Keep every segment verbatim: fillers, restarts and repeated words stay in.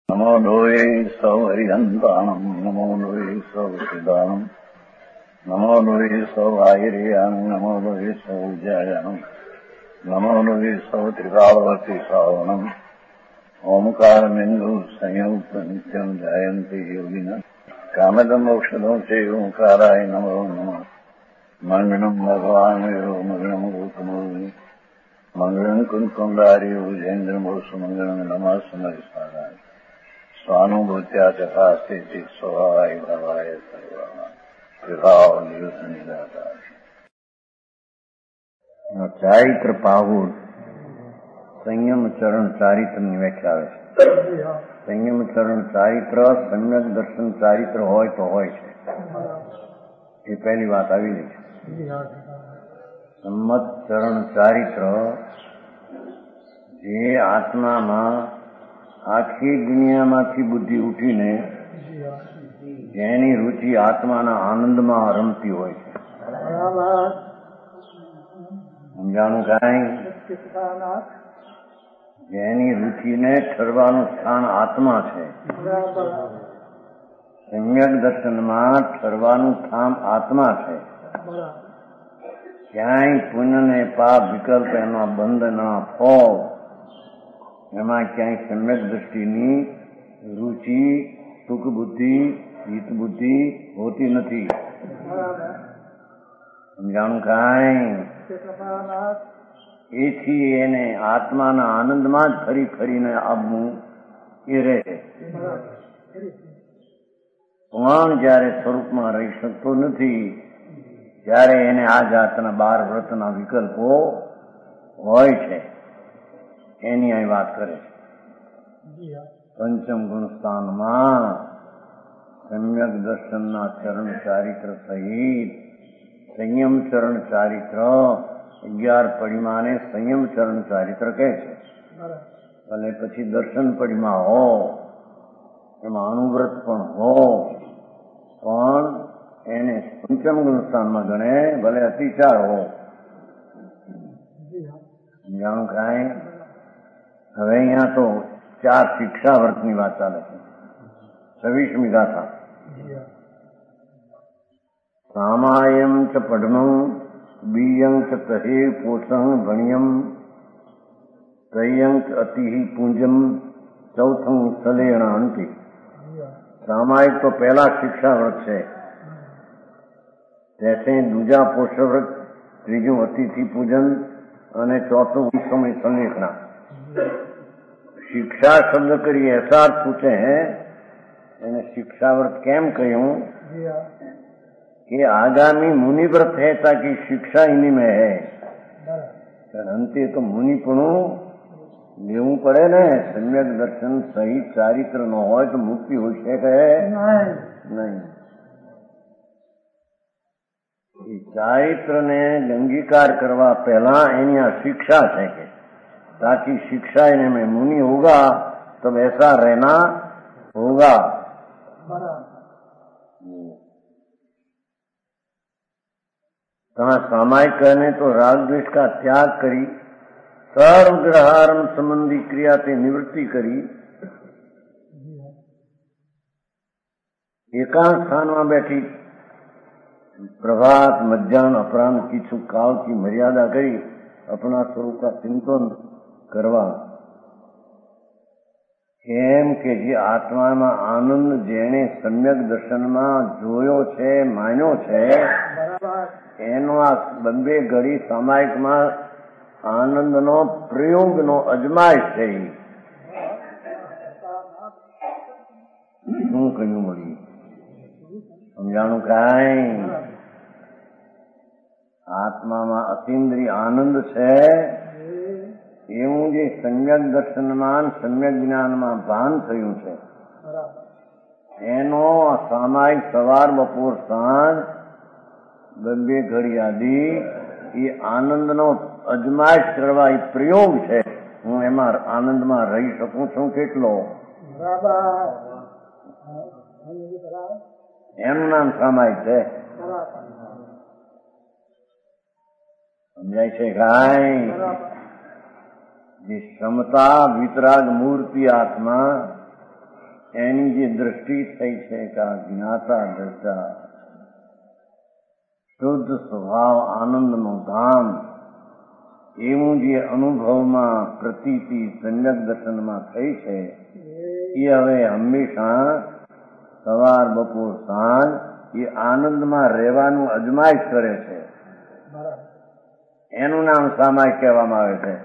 નમો લોહે સૌ હરિહંતાણમ નમો લોહે સૌ સિદ્ધાણમ નમો લોહે સૌ આયર્યાણમ નમો લોહે સૌ જયાણમ નમો લોહે સૌ ત્રિકાળવતી શ્રાવણમ ઓમકાર બિંદુ સંયુક્ત નિત્યમ જયંતિ યોગિના કામદમ ઔષધો છે ઓંકારાય નમો નમઃ મંગળમ ભગવાન વિરો મંગળમ ગૌતમોની મંગળમ કુંકુંડારી ઉજેન્દ્રમો સુમંગળમ નમઃ સમરિસારાય સ્વાનુભૂત્યા તથા સ્થિતિ સ્વભાવાય ભવાય સર્વમાં વિભાવ નિયુદ્ધ નિરાકાર. ચારિત્ર પાહુડ સંયમ ચરણ ચારિત્રની વ્યાખ્યા આવે છે. સંયમ ચરણ ચારિત્ર સમ્યક દર્શન ચારિત્ર હોય તો હોય છે. એ પહેલી વાત આવી રહી છે. સંમત ચરણ ચારિત્ર જે આત્મામાં આખી દુનિયામાંથી બુદ્ધિ ઉઠીને જેની રુચિ આત્માના આનંદમાં રમતી હોય છે. સમજાણું કાંઈ? જેની રુચિને ઠરવાનું સ્થાન આત્મા છે. સમ્યક દર્શનમાં ઠરવાનું સ્થાન આત્મા છે. ક્યાંય પુણ્ય ને પાપ વિકલ્પ એના બંધના ફોગ એમાં ક્યાંય સમ્યક દ્રષ્ટિની રુચિ સુખ બુદ્ધિ હિત બુદ્ધિ હોતી નથી. સમજાણું કાંઈ? એથી એને આત્માના આનંદમાં જ ફરી ફરીને આવવું એ રહે. પણ જયારે સ્વરૂપમાં રહી શકતો નથી ત્યારે એને આ જાતના બાર વ્રતના વિકલ્પો હોય છે. એની અહીં વાત કરે છે. પંચમ ગુણ સ્થાનમાં સમ્યક દર્શનના ચરણ ચારિત્ર સહિત સંયમ ચરણ ચારિત્ર અગિયાર પડિમાને સંયમ ચરણ ચારિત્ર કહે છે. ભલે પછી દર્શન પડિમા હો એમાં અનુવ્રત પણ હો પણ એને પંચમ ગુણ સ્થાનમાં ગણે. ભલે અતિચાર હો. જાણું કાંઈ? હવે અહીંયા તો ચાર શિક્ષા વર્તની વાત ચાલે છે. છવ્વીસમી ગાથા. સામાયમ ચ પડમં બીયં ચ તહે પોષં ભણ્યમ ત્રયં ચ અતિ પૂંજમ ચૌથં સલેણ અંતિ. સામાયિક તો પહેલા શિક્ષા વ્રત છે. જૈસે દૂજા પોષવ્રત, ત્રીજું અતિથિ પૂજન અને ચોથું સમય સંલેખના. શિક્ષા શબ્દ કરીએ એસા અર્થ પૂછે એને શિક્ષાવ્રત કેમ કહ્યું कि आगामी मुनि व्रत है ताकि शिक्षा इन्हीं में है. अंते तो मुनिपणું લેવું પડે ને. સમ્યક દર્શન સહિત ચારિત્ર ન હોય તો મુક્તિ હોય છે કે નહીં? એ ચારિત્રને અંગીકાર કરવા પહેલા એની આ શિક્ષા છે કે ताकि शिक्षा इन्हें में मुनि होगा तब ऐसा रहना होगा. सामायिक कहने तो राग द्वेष का त्याग करी सर्व ग्रहारम संबंधी क्रिया से निवृत्ति करी एकांत स्थान में बैठी प्रभात मध्यान्ह अपराह्न की छुक काल की मर्यादा करी अपना स्वरूप का चिंतन કરવા. કેમ કે જે આત્મામાં આનંદ જેણે સમ્યક દર્શનમાં જોયો છે માન્યો છે એનો આ બંને ઘડી સામાયિકમાં આનંદનો પ્રયોગનો અજમાય છે. શું કહ્યું મળી? સમજાણું કાંઈ? આત્મામાં અતિન્દ્રિય આનંદ છે એવું જે સમ્યક દર્શનમાં સમ્યક જ્ઞાનમાં ભાન થયું છે એનો સામાયિક સવાર બપોર સાંજ બબ્બે ઘડી આદિ એ આનંદનો અજમાયશ કરવા એ પ્રયોગ છે. હું એમાં આનંદમાં રહી શકું છું કેટલો એનું નામ સામાયિક છે. સમજાય છે કાંઈ? જે ક્ષમતા વિતરાગ મૂર્તિ આત્મા એની જે દ્રષ્ટિ થઈ છે કે આ જ્ઞાતા દ્રષ્ટા શુદ્ધ સ્વભાવ આનંદનું ધામ એવું જે અનુભવમાં પ્રતીતિ સમ્યક દર્શનમાં થઈ છે એ હવે હંમેશા સવાર બપોર સાંજ એ આનંદમાં રહેવાનું અજમાયશ કરે છે. એનું નામ સામાયિક કહેવામાં આવે છે.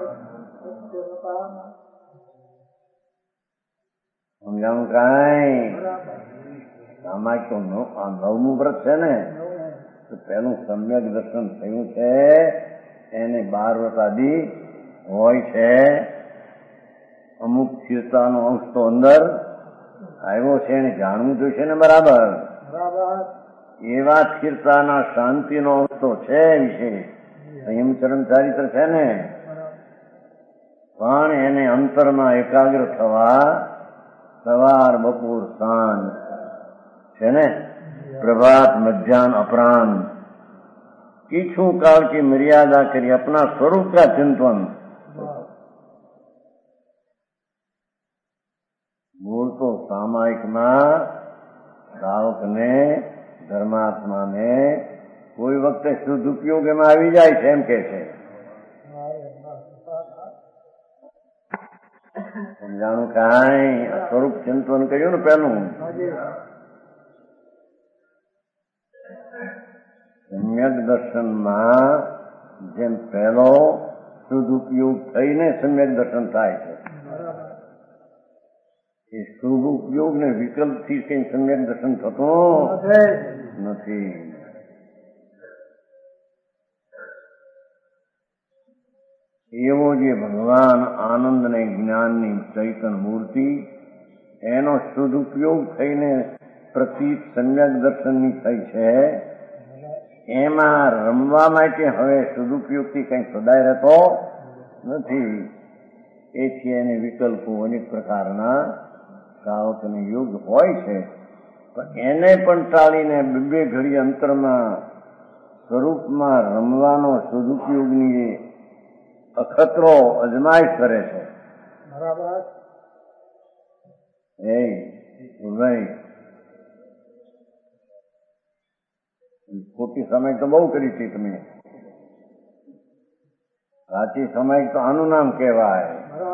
સમજાણું કાંઈ? સામાયિક તો નવમું વ્રત છે ને, તો પેલું સમ્યક દર્શન થયું છે એને બાર વ્રત આદિ હોય છે. અમુક સ્થિરતાનો અંશ તો અંદર આવ્યો છે એને જાણવું જોઈશે ને બરાબર. એવા સ્થિરતાના શાંતિનો અંશ તો છે વિશે સંયમ ચરણ ચારિત્ર છે ને, પણ એને અંતરમાં એકાગ્ર થવા સવાર બપોર સાંજ છે ને, પ્રભાત મધ્યાહન अपराह्न किछु काल की मर्यादा करी अपना स्वरूप का चिंतन. मूल तो सामायिकમાં સાવકને ધર્માત્માને કોઈ વખતે શુદ્ધ ઉપયોગ એમાં આવી જાય છે એમ કે છે. સમજાણું કાંઈ? સ્વરૂપ ચિંતન કર્યું ને પેલું. સમ્યક દર્શનમાં જેમ પહેલો શુદ્ધ ઉપયોગ થઈને સમ્યક દર્શન થાય છે, એ શુભ ઉપયોગ ને વિકલ્પથી કઈ સમ્યક દર્શન થતું નથી. એવો જે ભગવાન આનંદ ને જ્ઞાનની ચૈતન મૂર્તિ એનો શુદ્ધ ઉપયોગ થઈને પ્રતીત સમ્યક દર્શનની થઈ છે, એમાં રમવા માટે હવે સદુપયોગથી કંઈ સદાય રહેતો નથી. એથી એને વિકલ્પો અનેક પ્રકારના સાવકને યોગ હોય છે, પણ એને પણ ટાળીને બે ઘડી અંતરમાં સ્વરૂપમાં રમવાનો સદુપયોગની અખતરો અજમાયશ કરે છે. બરાબર. એ ભાઈ ખોટી સમય તો બહુ કરી છે તમે, સાચી સમય તો આનું નામ કહેવાય.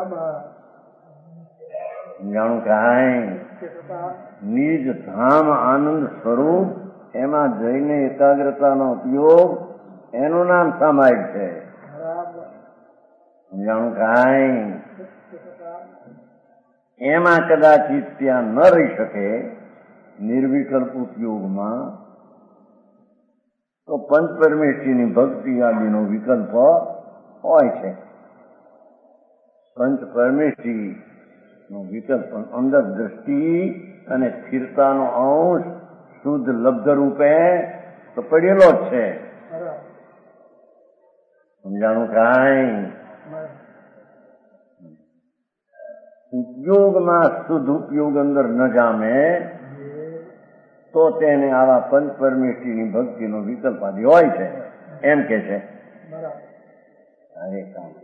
જાણું કાંઈ? નિજ ધામ આનંદ સ્વરૂપ એમાં જઈને એકાગ્રતાનો ઉપયોગ એનું નામ સામાયિક છે. જાણું કાંઈ? એમાં કદાચિત ત્યાં ન રહી શકે નિર્વિકલ્પ ઉપયોગમાં, તો પંચ પરમેશ્વરીની ભક્તિ આદિનો વિકલ્પ હોય છે. પંચ પરમેશ્વરી નો વિકલ્પ અંદર દ્રષ્ટિ અને સ્થિરતાનો અંશ શુદ્ધ લબ્ધ રૂપે તો પડેલો જ છે. સમજાણું કાંઈ? ઉપયોગમાં શુદ્ધ ઉપયોગ અંદર ન જામે તો તેને આવા પંચ પરમેશ્વરીની ભક્તિનો વિકલ્પ આદિ હોય છે એમ કે છે. અરે કામ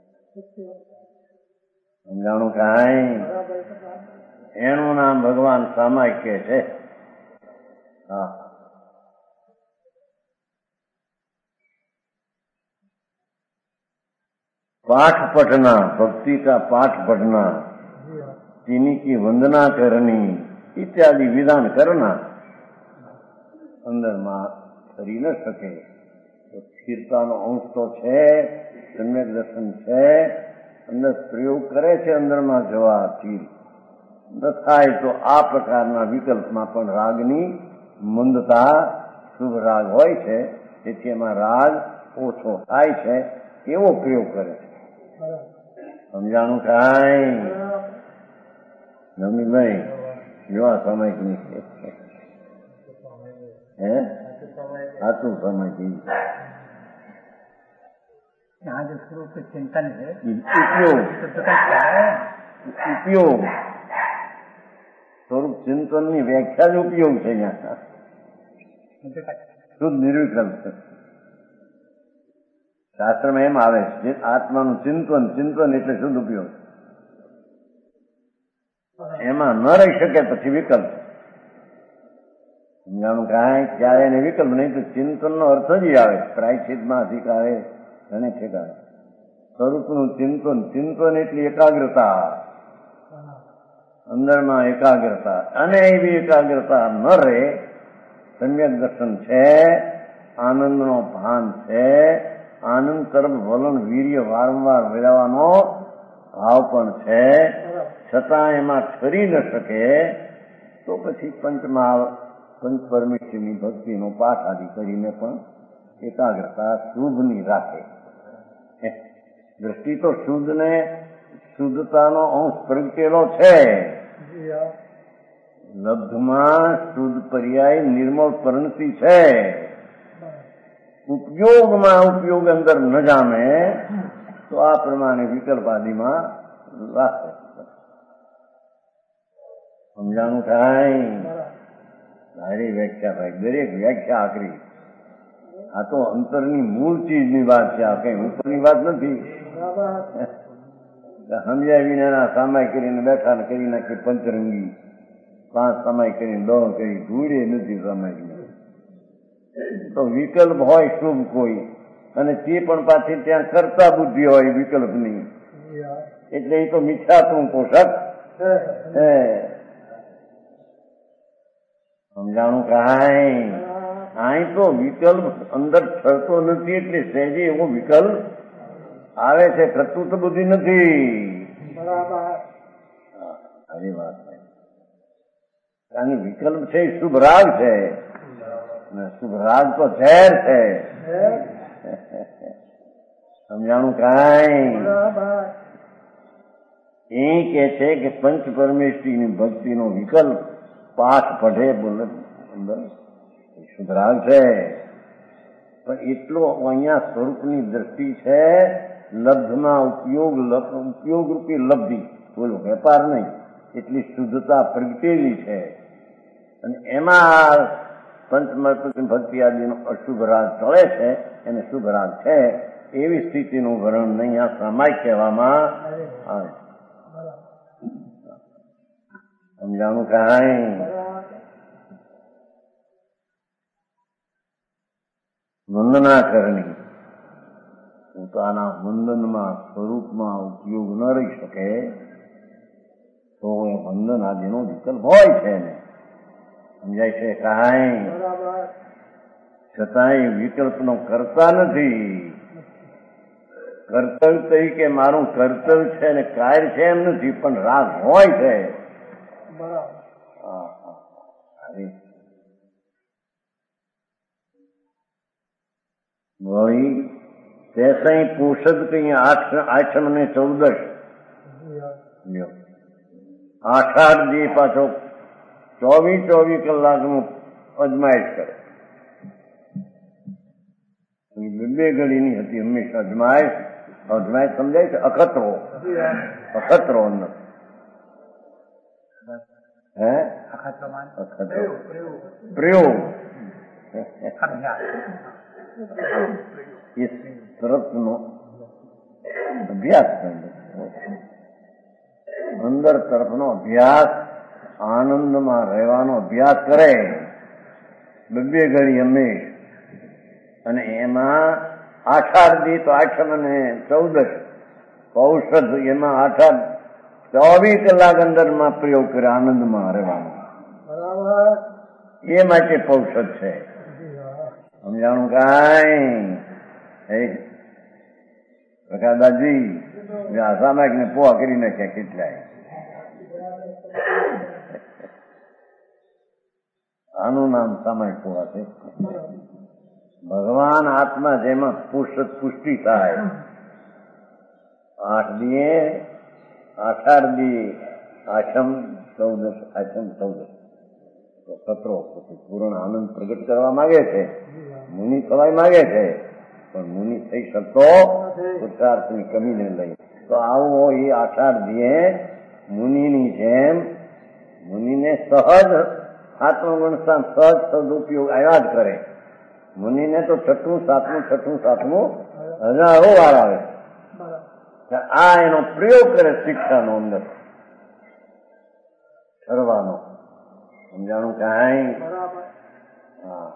સમજાણું કાંઈ? એનું નામ ભગવાન સામાયિક કે છે. હા, पाठ पढ़ना, भक्ति का पाठ पढ़ना, तिन्हीं की वंदना करनी इत्यादि विधान करना અંદરમાં કરી ન શકે તો સ્થિરતાનો અંશ તો છે, સમ્યક દર્શન છે, અંદર પ્રયોગ કરે છે અંદરમાં જવાથી ન થાય તો આ પ્રકારના વિકલ્પમાં પણ રાગની મંદતા શુભ રાગ હોય છે, તેથી એમાં રાગ ઓછો થાય છે એવો પ્રયોગ કરે છે. સમજાણું કાંઈ? નમીભાઈ જેવા સમય નહીં હે સાચું સમય કઈ यहाँ जो स्वरूप चिंतन है उपयोग उपयोग સ્વરૂપ ચિંતનની વ્યાખ્યા જ ઉપયોગ છે. અહીંયા શુદ્ધ નિર્વિકલ્પ છે. શાસ્ત્રમાં એમ આવે છે આત્માનું ચિંતન, ચિંતન એટલે શુદ્ધ ઉપયોગ. એમાં ન રહી શકે પછી વિકલ્પ. સમજાણું કાંઈ ક્યારે એને વિકલ્પ નહીં તો ચિંતનનો અર્થ જ આવે. પ્રાયશ્ચિતમાં અધિકારે એને ઠેકાણે સ્વરૂપનું ચિંતન. ચિંતન એટલી એકાગ્રતા, અંદરમાં એકાગ્રતા. અને એવી એકાગ્રતા ન રહે. સમ્યક દર્શન છે, આનંદનો ભાન છે, આનંદ તરફ વલણ વીર્ય વારંવાર વેરાવાનો ભાવ પણ છે, છતાં એમાં ઠરી ન શકે તો પછી પંચમા પંચ પરમેશ્વરની ભક્તિનો પાઠ આદિ કરીને પણ એકાગ્રતા શુભની રાખે. દ્રષ્ટિ તો શુદ્ધ ને શુદ્ધતાનો અંશ પ્રગટેલો છે. લબ્ધમાં શુદ્ધ પર્યાય નિર્મળ પરિણતિ છે. ઉપયોગમાં ઉપયોગ અંદર ન જામે તો આ પ્રમાણે વિકલ્પ આદિમાં રાખે. સમજાણું થાય? સારી વ્યાખ્યા ભાઈ, દરેક વ્યાખ્યા આકરી. આ તો અંતરની મૂળ ચીજની વાત છે, આ કઈ ઉપરની વાત નથી. સમજ્યા વિના સામાય કરીને બેઠા ને કરી નાખી પંચરંગી, પાંચ સામાય કરીને દહ કરી, ધૂળે નથી સામાય. તો વિકલ્પ હોય શુભ કોઈ, અને તે પણ પાછી ત્યાં કરતા બુદ્ધિ હોય વિકલ્પની, એટલે એ તો મિથ્યાત્વ પોષક છે. સમજાણું કાંઈ? અહીં તો વિકલ્પ અંદર ઠરતો નથી, એટલે સહેજે એવો વિકલ્પ આવે છે, કરતું તો બુદ્ધિ નથી. આવી વાત કારણ વિકલ્પ છે એ શુભ રાગ છે, શુભ રાગ તો ઝેર છે. સમજાણું કાંઈ? એ કે છે કે પંચ પરમેશ્વરીની ભક્તિનો વિકલ્પ પાઠ પઢે બોલે અંદર શુભ રાગ છે. પણ એટલો અહીંયા સ્વરૂપની દ્રષ્ટિ છે. લબ્ધમાં ઉપયોગ, ઉપયોગ રૂપી લબ્ધિ, બોલો વેપાર નહીં, એટલી શુદ્ધતા પ્રગટેલી છે. અને એમાં પંચમર્પણ ભક્તિ આદિનો અશુભ રાગ ચડે છે, એને શુભ રાગ છે. એવી સ્થિતિનું વર્ણન નહીં આ સામાયિક કહેવામાં આવે. સમજાણું કાંઈ? વંદના કરણી પોતાના વંદનમાં સ્વરૂપમાં ઉપયોગ ન રહી શકે તો એ વંદન આદિનો વિકલ્પ હોય છે ને. સમજાય છે કાંઈ? છતાંય વિકલ્પનો કરતા નથી. કર્તવ્ય તરીકે મારું કર્તવ્ય છે ને કાર્ય છે એમ નથી, પણ રાગ હોય છે. વળી તે સહી પોષદ કઈ આઠમ ને ચૌદશ આઠ આઠ દી પાછો ચોવીસ ચોવીસ કલાકનું અજમાયશ કરે. બે ઘડીની હતી હંમેશા અજમાયશ. અજમાયશ સમજાય છે? અખતરો, અખતરો અંદર હે અખતરો પ્રયોગ એ તરફનો અભ્યાસ અંદર તરફનો અભ્યાસ, આનંદમાં રહેવાનો અભ્યાસ કરે બે ઘડી હંમેશ. અને એમાં આઠાર દી તો આઠમ અને ચૌદશ ઔષધ, એમાં આઠાર ચોવીસ કલાક અંદરમાં પ્રયોગ કરે આનંદમાં રહેવાનો. એ માટે ઔષધ છે. સમજાણું કાંઈ? પ્રકાશદાસજી સામાયિક ને પોવા કરી નાખ્યા કેટલાય. આનું નામ સામાયિક પોવા છે. ભગવાન આત્મા જેમાં પુષ્ટ પુષ્ટિ થાય. આઠ દીએ અઢાર દી આઠમ ચૌદશ, આઠમ ચૌદશ સત્રો પછી પૂર્ણ આનંદ પ્રગટ કરવા માંગે છે. મુનિ થવાય માંગે છે, પણ મુનિ થઈ શકતો પુરુષાર્થની કમીને લઈ. તો આવો એ અઢાર દીએ મુનિની જેમ મુનિને સહજ આત્મગુણ સહજ સદુપયોગ આવ્યા જ કરે. મુનિને તો છઠ્ઠું સાતમું છઠ્ઠું સાતમું હજારો વાર આવે. આ એનો પ્રયોગ કરે શિક્ષાનો અંદર. કરવાનો. સમજાણું કાંઈ? બરાબર. હા.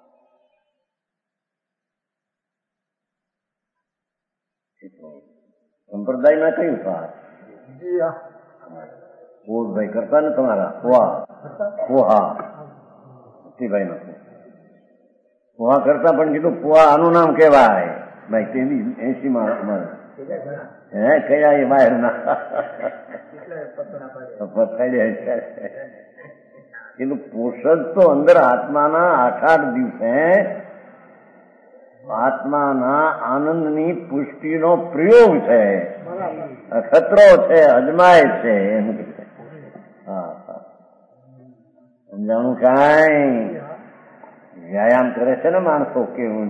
સંપ્રદાયમાં કયું સાથ? જી હા. પોરભાઈ કરતા ને તમારા પોહા પોહા ભાઈ નો પોહા કરતા પણ કીધું પોહા આનું નામ કેવાય ભાઈ તેવી એસી માં હે કયા એ બહાર ના કીધું પોષદ તો અંદર આત્માના આઠ આઠ દિવસે આત્માના આનંદની પુષ્ટિનો પ્રયોગ છે, અખતરો છે, અજમાય છે એમ. હા સમજાણું કાંઈ? વ્યાયામ કરે છે ને માણસો કેવું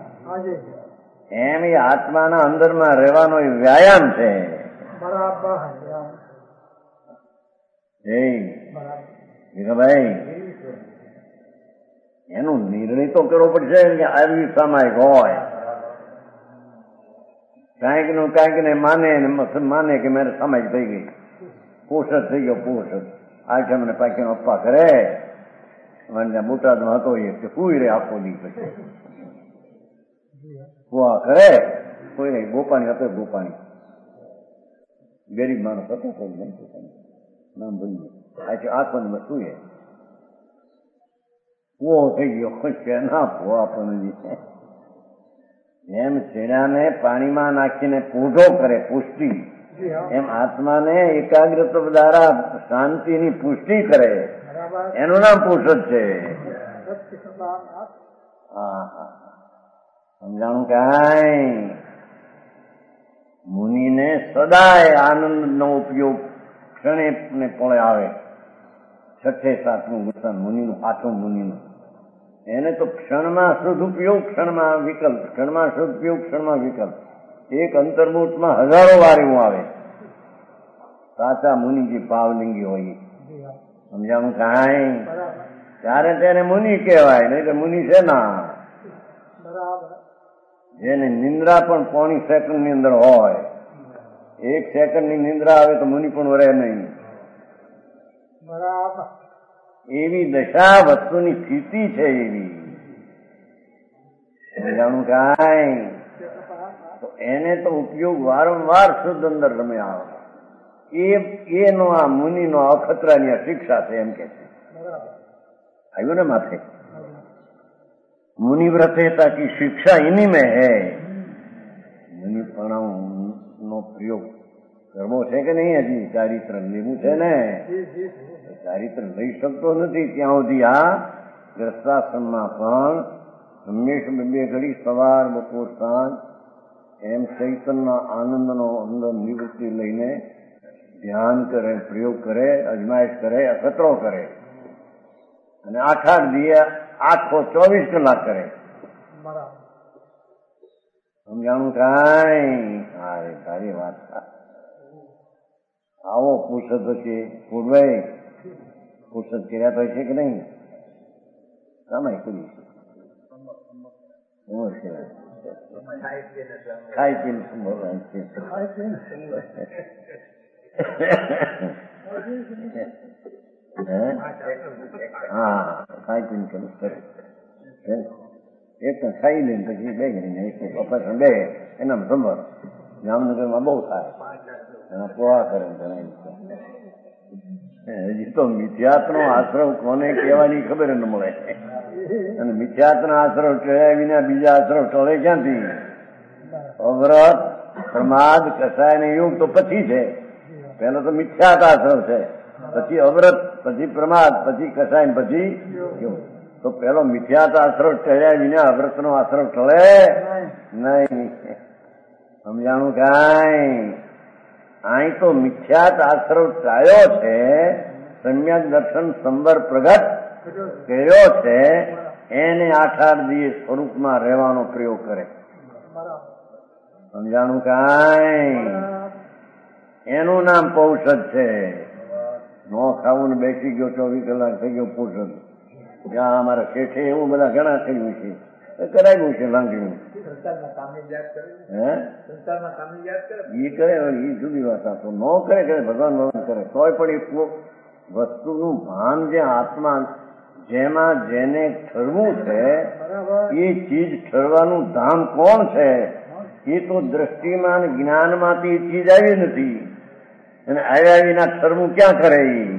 એમ એ આત્માના અંદરમાં રહેવાનો એ વ્યાયામ છે. ભાઈ એનો નિર્ણય તો કરવો પડશે કે આવી સામાયિક હોય કાંઈક નું કાંઈક ને માને માને કે મારે સામાયિક થઈ ગઈ, પોષદ થઈ ગયો. પોષદ આઠમ ને પાકી અપ્પા કરે મને બોટાદમાં હતો એ સુઈ રે આખો દી પછી કુવા કરે કોઈ નહીં. ગોપાણી હતો ગોપાણી ગરીબ માણસ હતો કોઈ નામ ભૂલી આજે આખો ને સુએ કુવો થઈ ગયો છે ના કુવા પણ એમ છેડાને પાણીમાં નાખીને પૂઢો કરે પુષ્ટિ, એમ આત્માને એકાગ્રતા દ્વારા શાંતિની પુષ્ટિ કરે એનું નામ પુરુષ છે. હા હા સમજાણું કાંઈ? મુનિને સદાય આનંદનો ઉપયોગ ક્ષણે ને પળે આવે. છઠ્ઠે સાતમું ગુસાન મુનિનું આઠમું મુનિનું એને તો ક્ષણમાં શુદ્ધ ઉપયોગ, ક્ષણમાં વિકલ્પ, ક્ષણમાં શુદ્ધ ઉપયોગ, ક્ષણમાં વિકલ્પ. એક અંતર્મુખમાં હજારો વાર એવું આવે. સાચા મુનિજી પાવલિંગી હોય. સમજાણું કાંઈ? ત્યારે તેને મુનિ કહેવાય, નહીં તો મુનિ છે ના જેને નિંદ્રા પણ પોણી સેકન્ડ ની અંદર હોય. એક સેકન્ડ ની નિંદ્રા આવે તો મુનિ પણ વરે નહીં. એવી દશા વસ્તુની સ્થિતિ છે એવી. સમજાણું કાંઈ? તો એને તો ઉપયોગ વારંવાર શુદ્ધ અંદર રમે આવે. એનો આ મુનિનો અખતરાની આ શિક્ષા છે એમ કે છે. આવ્યું ને માથે? मुनि व्रतेता की शिक्षा इन्हीं में है. मुनि प्रणाम નો પ્રયોગ કરવો છે કે નહીં? હજી ચારિત્ર લેવું છે ને? ચારિત્ર લઈ શકતો નથી ત્યાં સુધી આ ગ્રસ્તાશ્રમમાં પણ હંમેશ બે ઘડી સવાર બપોર સાંજ એમ ચૈતન્ય આનંદનો અંદર નિવૃત્તિ લઈને ધ્યાન કરે, પ્રયોગ કરે, અજમાયશ કરે, અખતરો કરે અને આઠ આઠ દિવસ આખો ચોવીસ કલાક કરે. સમજાણું કાંઈ? હા સારી વાત. આવો પુરુષદ છે પૂર્વે પુરુષદ કર્યા તો છે કે નહીં? સમય કુલી ખાઈ પીને સંભોગવાય છે. હા ખાઈ પીને કરું કરે. એક તો ખાઈ લઈને પછી બે કરીને એક ઓપરેશન બે એના સંભાળ જામનગરમાં બહુ થાય એના પોહા કરે. હજી તો મિથ્યાત્નો આશ્રવ કોને કહેવાની ખબર ન મળે. અને મિથ્યાત્ના આશ્રવ ટળ્યા વિના બીજા આશ્રવ ટળે ક્યાંથી? અવ્રત પ્રમાદ કસાય ને યુગ તો પછી છે. પેલો તો મિથ્યાત આશ્રવ છે, પછી અવ્રત, પછી પ્રમાદ, પછી કસાય, પછી યુગ. તો પેલો મિથ્યાત આશ્રવ ટળ્યા વિના અવ્રત નો આશ્રવ ટળે નહીં. સમજાણું કાંઈ? અહીં તો મિથ્યાત આશ્રવ ટાળ્યો છે, સમ્યક દર્શન સંબર પ્રગટ કર્યો છે, એને આઠ આઠ દિવસ સ્વરૂપમાં રહેવાનો પ્રયોગ કરે. સમજાણું કાંઈ? એનું નામ પૌષદ છે. નો ખાવું ને બેસી ગયો ચોવીસ કલાક થઈ ગયો પૌષદ. જ્યાં અમારા શેઠે એવું બધા ઘણા થયું છે, કરાવ્યું છે લાંગણીનું. હે એ કરે એ જુદી વાત. તો ન કરે કરે ભગવાન ભગવાન કરે તોય પણ એ વસ્તુનું ભાન જે આત્મા જેમાં જેને ઠરવું છે એ ચીજ ઠરવાનું ધામ કોણ છે? એ તો દ્રષ્ટિમાં જ્ઞાનમાંથી ચીજ આવી નથી અને આવ્યા વિના ઠરવું ક્યાં કરે?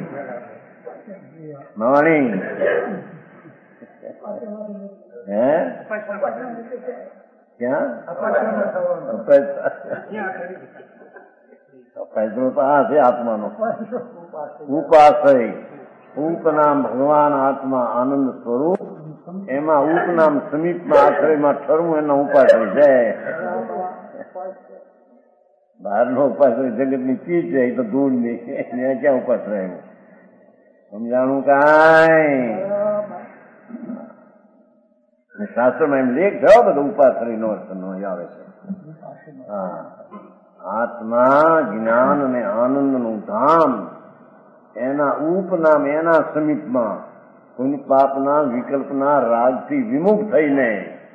માણી હે ક્યાં ફેસલો તો આ છે આત્માનો ઉપાશ્રય. ઉપનામ ભગવાન આત્મા આનંદ સ્વરૂપ, એમાં ઉપનામ સમીપમાં આશ્રયમાં ઠરવું એનો ઉપાશ્રય છે. બહારનો ઉપાશ્રય જગતની ચીજ છે, એ તો દૂર ની, એને ક્યાં ઉપાશ્રય આવ્યું? સમજાણું કાંઈ? શાસ્ત્રમાં એમ લેખ થયો બધો ઉપાશ્રય નો અર્થ નો આવે છે. હા, આત્મા જ્ઞાન અને આનંદ નું ધામ, એના ઉપનામ એના સમીપમાં કોઈ પાપના વિકલ્પના રાગથી વિમુખ થઈને.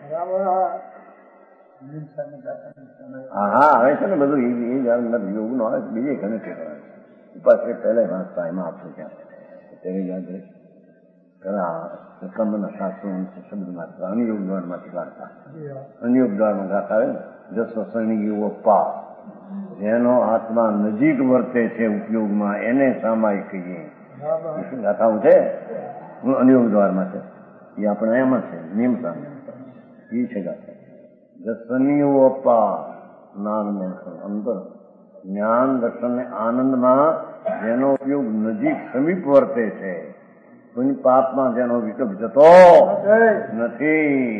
હા આવે છે ને બધું એ યોગ નો આવે છે. બીજે ઘણે ઠેકાણે ઉપાશ્રય પહેલા વાંચતા એમાં આપશું ક્યાં તેને યાદ રહે. પેલા કર્મના શાસ્ત્રો શબ્દમાં અનુયોગ દ્વારમાંથી ગાતા, અનુયોગ દ્વારમાં ગાતા આવે ને, જસો સણી એવો પા, જેનો આત્મા નજીક વર્તે છે ઉપયોગમાં, એને સામાયિક કહીએ. ગાથાઓ છે અનુયોગ દ્વારમાં છે, એ આપણે એમાં છે નિયમ સામે એ છે ગાથા. જસનીઓ અપા જ્ઞાન અંતર જ્ઞાન દર્શન ને આનંદમાં જેનો ઉપયોગ નજીક સમીપ વર્તે છે, કોઈ પાપમાં જેનો વિકલ્પ જતો નથી,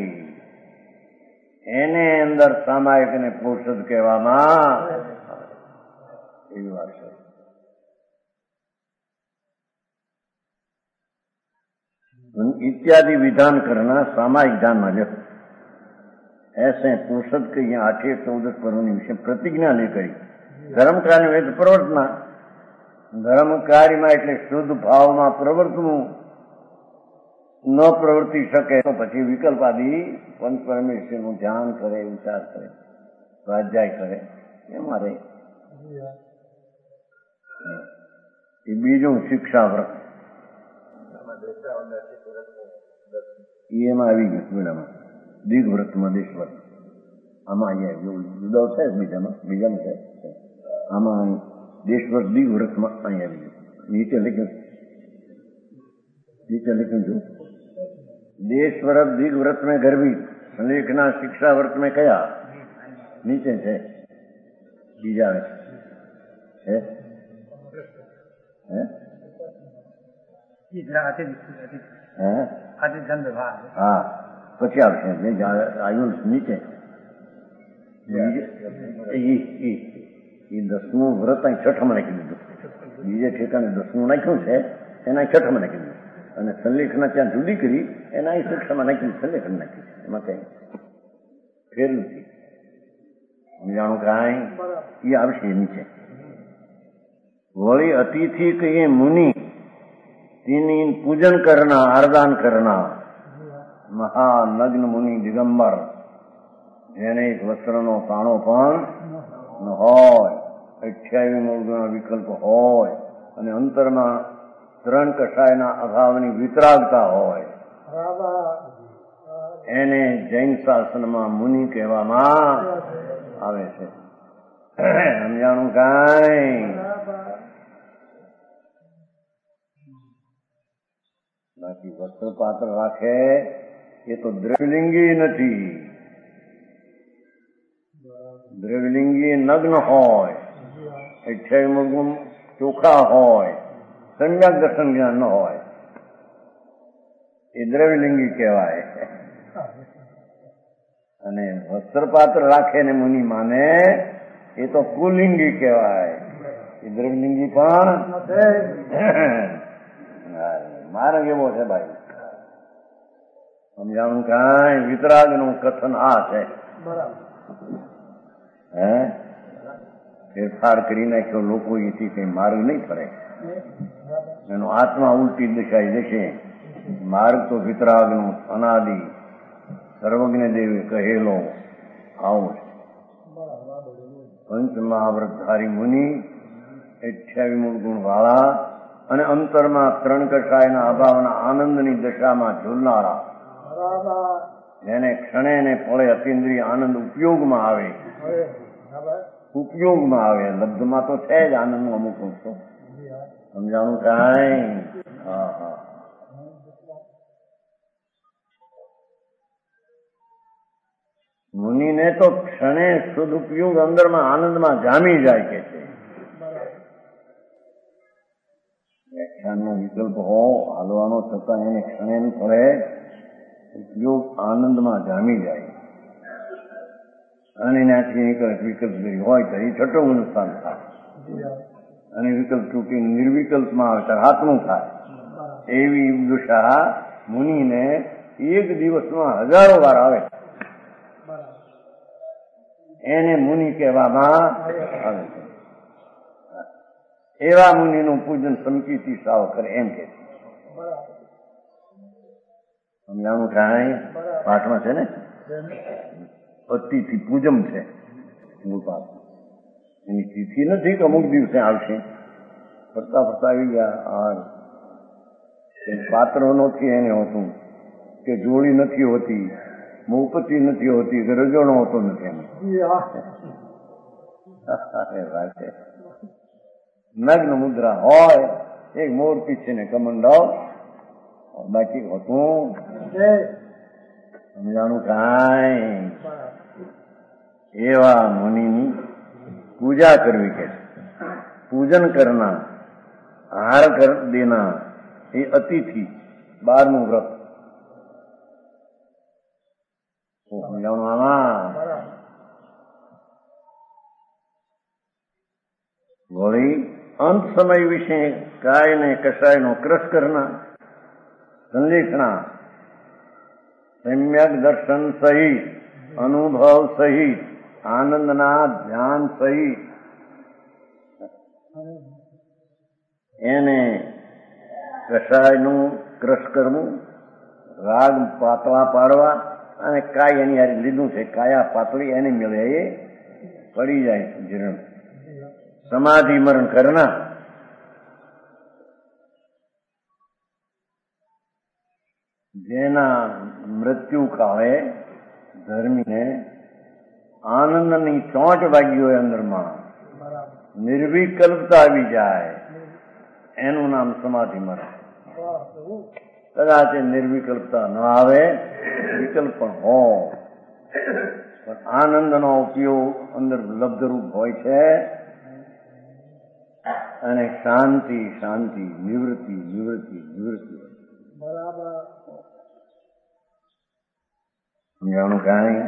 એને અંદર સામાયિક અને પોષદ કહેવામાં એવી વાત છે. इत्यादि विधान करना सामायिक ध्यान में व्यक्त ऐसे पोषद के यहाँ आठे चौदह पर्वों विषय प्रतिज्ञा नहीं करी. धर्म कार्य में प्रवर्तना, ધર્મ કાર્યમાં એટલે શુદ્ધ ભાવમાં પ્રવર્તવું ન પ્રવર્તી શકે તો પછી વિકલ્પ આદિ પંચ પરમેશ્વરનું ધ્યાન કરે, વિચાર કરે, સ્વાધ્યાય કરે, એમાં રહે. એ બીજું શિક્ષા વ્રત એમાં આવી ગયું. પીડામાં દીઘ વ્રતમાં દેશ વ્રત આમાં અહીંયા જુદા છે બીજામાં બીજામાં છે આમાં દેશવ્રત દીઘ વ્રતમાં અહીં આવી ગયું. નીચે લખ્યું નીચે લખ્યું છું देश व्रत दीघ व्रत में गर्भित लेखना शिक्षा व्रत में कया नीचे है बीजा है हाँ પછી આવશે આવ્યું નીચે એ દસમું વ્રત અહીં છઠ્ઠામાં નાખી દીધું. બીજે ઠેકાણે દસમું નાખ્યું છે એના છઠ્ઠામાં નાખી દીધું અને સંલેખના ત્યાં જુદી કરી એના અહીં શિક્ષામાં નાખી સંલેખન નાખ્યું. એમાં કઈ ફેર નથી. સમજાણું કાંઈ એ આવશે નીચે. વળી અતિથિ કહીએ મુનિ તેની પૂજન કરના આરદાન કરના મહાનગ્ન મુનિ દિગંબર જેને એક વસ્ત્રનો તાણો પણ ન હોય, અઠ્યાવીસ મૂળના વિકલ્પ હોય અને અંતરમાં ત્રણ કષાયના અભાવની વિતરાગતા હોય, એને જૈન શાસનમાં મુનિ કહેવામાં આવે છે. સમજાણું કાંઈ? બાકી વસ્ત્ર પાત્ર રાખે એ તો દ્રવ્યલિંગી નથી. દ્રવ્યલિંગી નગ્ન હોય, અઠ્યાવીસ મૂળ ચોખ્ખા હોય, સમ્યક દર્શન જ્ઞાન ન હોય, એ દ્રવ્યલિંગી કહેવાય. અને વસ્ત્રપાત્ર રાખે ને મુનિ માને એ તો પુલિંગી કહેવાય. એ દ્રવ્યલિંગી પણ માર્ગ એવો છે ભાઈ. સમજાણું કાંઈ? વિતરાગ નું કથન આ છે. હે ફેરફાર કરી નાખ્યો લોકો એથી કઈ માર્ગ નહીં ફરે. એનો આત્મા ઉલટી દિશાએ જશે. માર્ગ તો વિતરાગ નું અનાદિ સર્વજ્ઞ દેવે કહેલો આવો છે. પંચ મહાવ્રતધારી મુનિ અઠ્યાવીસ મૂળ ગુણ વાળા અને અંતરમાં ત્રણ કષાયના અભાવના આનંદની દશામાં ઝૂલનારા, જેને ક્ષણે ને પળે અતિન્દ્રિય આનંદ ઉપયોગમાં આવે, ઉપયોગમાં આવે, લબ્ધમાં તો છે જ આનંદનું અમુક અંશો, સમજાણું કાંઈ? હા હા. મુનિને તો ક્ષણે શુદ્ધ ઉપયોગ અંદરમાં આનંદમાં જામી જાય કે છે. વ્યાખ્યાનનો વિકલ્પ હો હાલવાનો છતાં એને ક્ષણે પડે ઉપયોગ આનંદમાં જામી જાય અને એનાથી નીકળે વિકલ્પ હોય તો એ છઠ્ઠું અનુષ્ઠાન થાય, અને વિકલ્પ તૂટી નિર્વિકલ્પમાં આવે ત્યારે હાથનું થાય. એવી દશા મુનિને એક દિવસમાં હજારો વાર આવે, એને મુનિ કહેવામાં આવે છે. એવા મુનિનું પૂજન સમકીર્તિ સાવ કરે એમ કે છે. સમજાણું કાંઈ? પાઠમાં છે ને, અતિથિ પૂજમ છે મૂળ પાઠ. એની તિથિ નથી કે અમુક દિવસે આવશે, ફરતા ફરતા આવી ગયા. પાત્ર નથી એને હોતું, કે જોડી નથી હોતી, મૂપતિ નથી હોતી, કે રજોણો હોતો નથી એમ. નગ્ન મુદ્રા હોય, એક મોર પીછે ને કમંડળ, બાકી હોતું સમજાણું કાંઈ? એવા મુનિની પૂજા કરવી કે પૂજન કરના, આહાર કર દેના, એ અતિથિ બારનું વ્રત. સમજાણું આમાં? વળી અંત સમય વિશે કાય ને કશાયનો ક્રશ કરના, સંલેખના, સમ્યક દર્શન સહિત, અનુભવ સહિત, આનંદના ધ્યાન સહિત એને કશાયનું ક્રશ કરવું, રાગ પાતળા પાડવા, અને કાય એની યાર લીધું છે, કાયા પાતળી એને મળે એ પડી જાય જીર્ણ. સમાધિ મરણ કરના, જેના મૃત્યુ કાળે ધર્મીને આનંદની ચોંચ વાગી હોય અંદરમાં, નિર્વિકલ્પતા આવી જાય, એનું નામ સમાધિ મરણ. કદાચ નિર્વિકલ્પતા ન આવે, વિકલ્પ પણ હોય, પણ આનંદનો ઉપયોગ અંદર લબ્ધરૂપ હોય છે, અને શાંતિ શાંતિ નિવૃત્તિ નિવૃત્તિ નિવૃત્તિ. સમજાણું કાંઈ?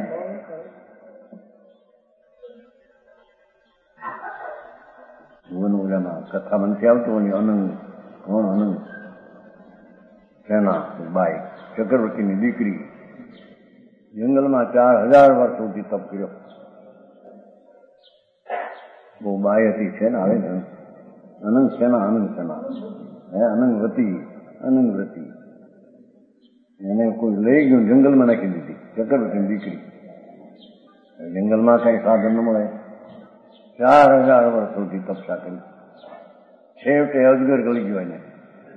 ઓલામાં કથા બનતી આવતું હોય અનંગ, કોણ અનંગ? સેના બાઈ ચક્રવર્તીની દીકરી, જંગલમાં ચાર હજાર વર્ષ સુધી તપ કર્યો. બહુ બાઈ હતી છે ને, આવે ને અનંત સેના, અનંત સેના હે અનંગવતી, અનંગવતી. એને કોઈ લઈ ગયું, જંગલમાં નાખી દીધી ચક્રવર્તીની દીકરી. જંગલમાં કઈ સાધન ન મળે, ચાર હજાર વર્ષ સુધી તપસ્યા કરી. છેવટે અજગર ગળી ગયો એને.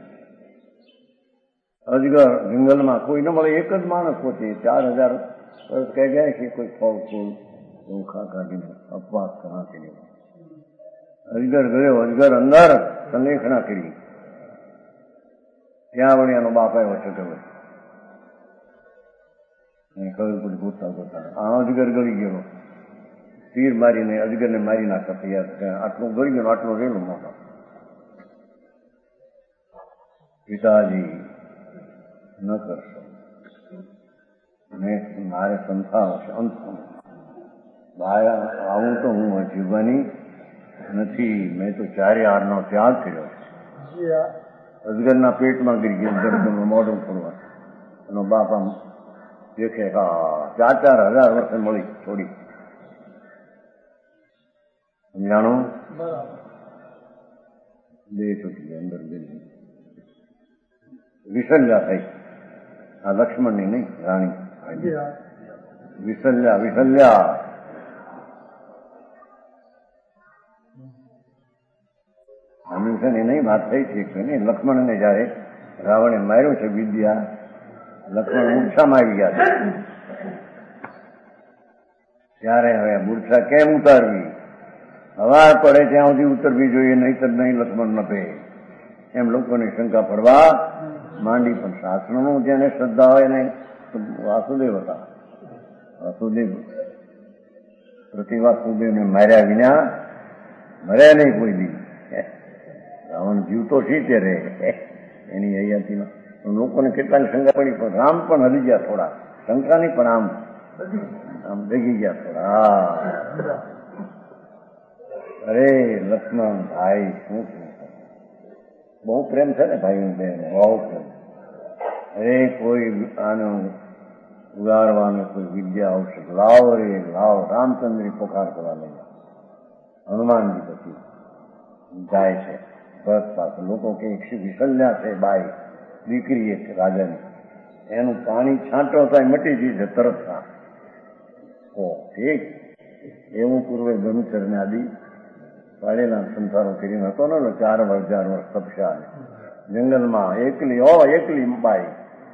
અજગર જંગલમાં કોઈ ન મળે, એક જ માણસ પોતે ચાર હજાર વર્ષ કહી ગયા કે કોઈ ફળ ફૂલ ચોખા કાઢીને અપવાસ કરાતી નહીં. અજગર ગયો, અજગર અંદર સંલેખણા કરી. ત્યાં વળી એનો બાપ આવ્યો ચક્રવર્તી. ખબર પડી ગોતતા ગોતતા આ અજગર ગળી ગયો. તીર મારીને અજગરને મારી નાખતા તૈયાર. આટલું ગળી ગયું, આટલું રેલું મોટો. પિતાજી ન કરશો, મેં મારે સંથાવ છે, અંત બહાર આવું તો હું જીવવાની નથી. મેં તો ચારે હારનો ત્યાગ કર્યો છે. અજગરના પેટમાં ગઈ ગયો, મોઢું ફોડવા. એનો બાપ આમ દેખે, હા ચાર ચાર હજાર વર્ષે મળી છોડી. સમજાણું? બે છૂટી અંદર બે વિસંજા થઈ. આ લક્ષ્મણની નહીં, રાણી વિસંજા. વિસંજા દિવસે એની વાત થઈ છે ને લક્ષ્મણને જયારે રાવણે માર્યું છે વિદ્યા, લક્ષ્મણ મૂર્છામાં આવી ગયા છે. ત્યારે હવે મૂર્છા કેમ ઉતારવી? હવાર પડે ત્યાં સુધી ઉતરવી જોઈએ, નહીતર નહીં લક્ષ્મણ નભે એમ લોકોની શંકા પડવા માંડી. પણ શાસ્ત્રનું જેને શ્રદ્ધા હોય ને વાસુદેવ હતા. વાસુદેવ પ્રતિવાસુદેવને માર્યા વિના મર્યા નહીં કોઈ દી. રાવણ જીવતો શીતે રહે એની હયાતીમાં. લોકોને કેટલાક શંકા પડી, પણ રામ પણ હલી ગયા થોડા, શંકા નહીં પણ આમ આમ ડગી ગયા થોડા. અરે લક્ષ્મણ ભાઈ શું બહુ પ્રેમ છે ને ભાઈ બેન, બહુ પ્રેમ. અરે કોઈ આનું ઉગારવાનું કોઈ વિદ્યા ઔષધ લાવ રે લાવ. રામચંદ્ર પોકાર કરવા લઈ જાય. હનુમાનજી પછી જાય છે ભરત પાસે. લોકો કે વિસલ્યા છે બાઈ, દીકરી એક રાજાની, એનું પાણી છાંટો થાય મટી જશે તરત. ઓ ઠીક. એવું પૂર્વે ધનુચરને આદિ પાડેલા સંસારો કરીને હતો ને ચાર વર્ષ ચાર વર્ષ તપસ્યા જંગલમાં એકલી હો એકલી બાઈ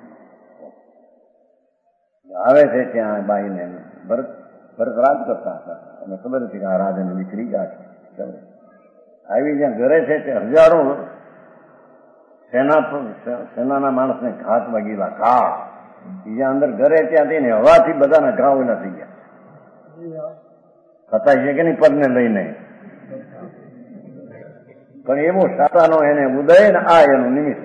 આવે છે. ત્યાં બાઈને ભરત ભરત રાજ કરતા હતા અને ખબર હતી કે આ રાજાની દીકરી આ છે. આવી જ્યાં ઘરે છે તે હજારો સેના સેનાના માણસને ઘાત વાગેલા ઘા. બીજા અંદર ઘરે ત્યાંથી ને હવાથી બધાના ઘા ઓલા થઈ ગયા. થતા છે કે નહીં પગને લઈને, પણ એવો સાતાનો એને ઉદય ને આ એનું નિમિત્ત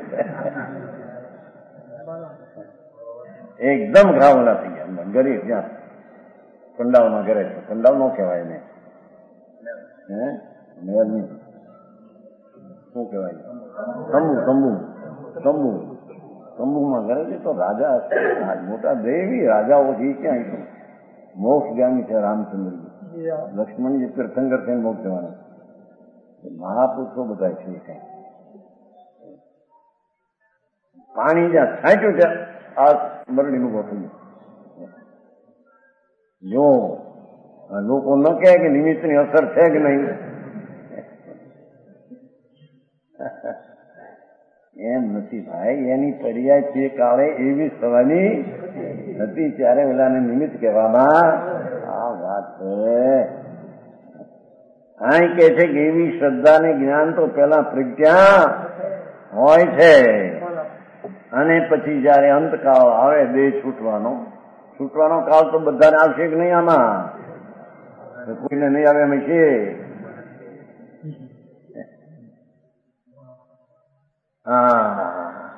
એકદમ ઘા ઓલા થઈ ગયા. ગરીબ જ્યાં કંડાવમાં ઘરે છે, કંડાવ નો કહેવાય ને, હે મેરની શું કહેવાય, તંબુ તંબુ તંબુ તંબુમાં ઘરે છે. તો રાજા મોટા દેવી રાજાઓ છે ક્યાં મોક્ષ ગામી છે રામચંદ્રજી. લક્ષ્મણજી તીર્થંકર થઈને મોક્ષ જવાના મહાપુરુષો બધા છે. કઈ પાણી જ્યાં છાંટ્યું ત્યાં આ મરડી નું ગોઠવું. જો લોકો ન કહે કે નિમિત્તની અસર છે કે નહીં, એમ નથી ભાઈ. એની પર્યાય તે કાળે એવી થવાની હતી ત્યારે ઓલાને નિમિત્ત કહેવામાં આ વાત છે. અહીં કે છે કે એવી શ્રદ્ધા ને જ્ઞાન તો પેલા પ્રજ્ઞા હોય છે અને પછી જયારે અંતકાળ આવે દેહ છૂટવાનો છૂટવાનો કાળ તો બધાને આવશે કે નહીં? આમાં કોઈને નહીં આવે એમ છે. હા,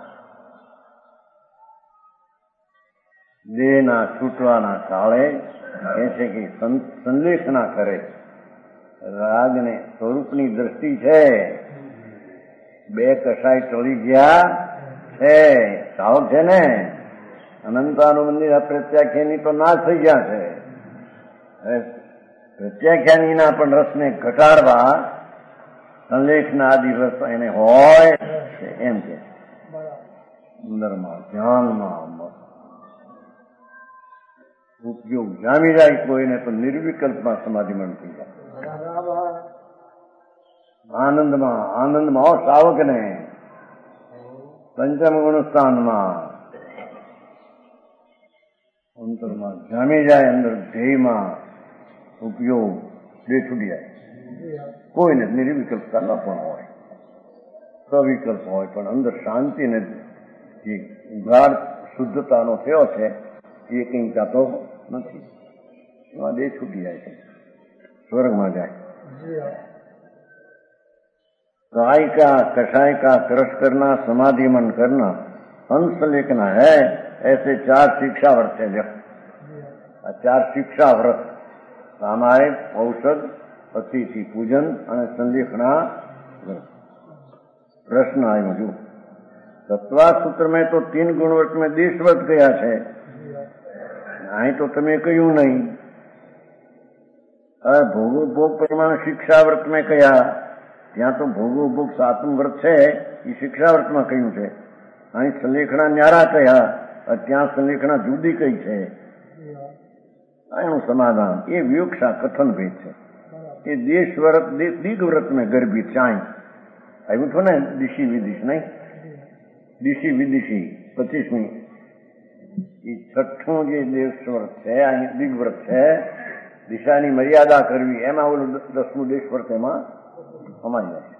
દેહના છૂટવાના કાળે કહે છે કે સંલેષના કરે. રાગને સ્વરૂપની દ્રષ્ટિ છે. બે કસાય ટળી ગયા છે, સાવ છે ને. અનંતાનું મંદિર પ્રત્યાખ્યાની તો નાશ થઈ ગયા છે. પ્રત્યાખ્યાનીના પણ રસને ઘટાડવા સંલેખના આદિ રસ એને હોય એમ કે અંદરમાં ધ્યાનમાં ઉપયોગ જામી જાય કોઈને તો નિર્વિકલ્પમાં સમાધિમન થઈ જાય. આનંદમાં આનંદમાં હો શ્રાવકને પંચમ ગુણ સ્થાનમાં અંતરમાં જામી જાય. અંદર ધ્યેયમાં ઉપયોગ બે છૂટી જાય. કોઈને નિર્વિકલ્પતા ન પણ હોય, સવિકલ્પ હોય, પણ અંદર શાંતિ ને જે ગાઢ શુદ્ધતાનો થયો છે એ કઈ જાતો નથી. એમાં બે છૂટી જાય છે, સ્વર્ગમાં જાય. काय का कषाय का क्रश करना समाधि मन करना अंश लेखना है, ऐसे चार शिक्षा व्रत है. व्यक्त चार शिक्षा व्रत सामायिक औषध अतिथि पूजन અને સંલેખના व्रत. प्रश्न आयो जो तत्वा सूत्र में तो तीन गुण व्रत में देश व्रत गया है, અહીં તો તમે કહ્યું નહીં. ભોગો ભોગ પ્રમાણ શિક્ષા વ્રત મેં કયા, ત્યાં તો ભોગો ભોગ સાતમ વ્રત છે એ શિક્ષા વ્રતમાં કહ્યું છે. અહીં સંલેખણા ન્યારા કયા, ત્યાં સંલેખણા જુદી કઈ છે. એનું સમાધાન એ વિવક્ષા કથન ભેદ છે. એ દેશ વ્રત દિગ વ્રત મેં ગર્ભિત ચાય આવ્યું હતું ને દિશી વિદિશ નહીં, દિશી વિદિશી પચીસમી એ છઠ્ઠું જે દેશવ્રત છે, દિગ્વ્રત છે, દિશાની મર્યાદા કરવી, એમાં ઓલું દસમું દેશવ્રત એમાં અમારી જાય છે.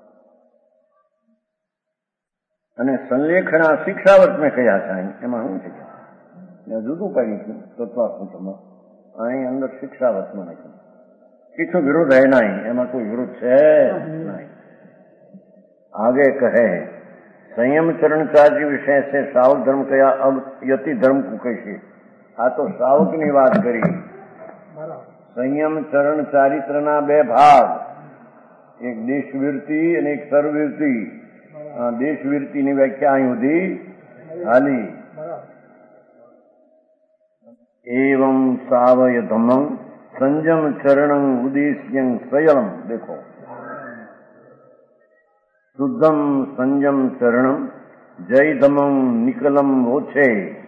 અને સંલેખના શિક્ષાવર્ત મેં કયા છે એમાં શું છે જુદું પાડ્યું છું તત્વાત્મકમાં, અહીં અંદર શિક્ષાવર્તમાં નાખ્યું. किछु विरोध है नहीं, एमा कोई विरोध है नहीं. आगे कहे संयम चरण चार्य विषय से सावक धर्म कया, अब यति धर्म को कैसे. आ तो सावक ની વાત કરી. સંયમ ચરણ ચારિત્રના બે ભાગ, એક દેશવીરતી અને એક સર્વવીરતી. દેશવીરતીની વ્યાખ્યા અહીં સુધી હાલી. एवं सावय धम्मं संयम चरणं उद्देश्यं स्वयं. देखो शुद्धम संयम चरणम जय धमम निकलम वोचे.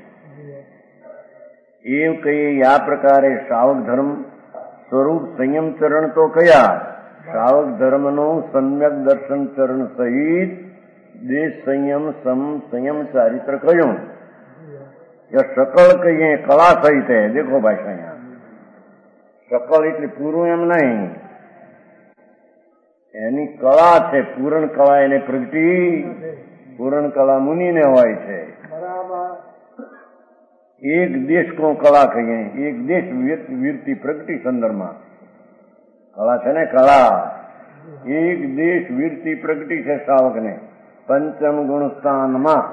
एव कही या प्रकारे श्रावक धर्म स्वरूप संयम चरण तो कया. श्रावक धर्म नो सम्यक दर्शन चरण सहित देश संयम सम संयम चारित्र कयो. या सकल कहिए कला सहित है. देखो भाषा यहाँ सकल એટલે પૂરું એમ નહીં, એની કળા છે પૂરણ કળા, એને પ્રગટી પૂરણ કળા મુનિને હોય છે. એક દેશ કો કળા કહીએ, એક દેશ વીરતી પ્રગટી સંદર્ભમાં કળા છે ને, કળા એક દેશ વીરતી પ્રગટી છે શ્રાવકને પંચમ ગુણ સ્થાનમાં.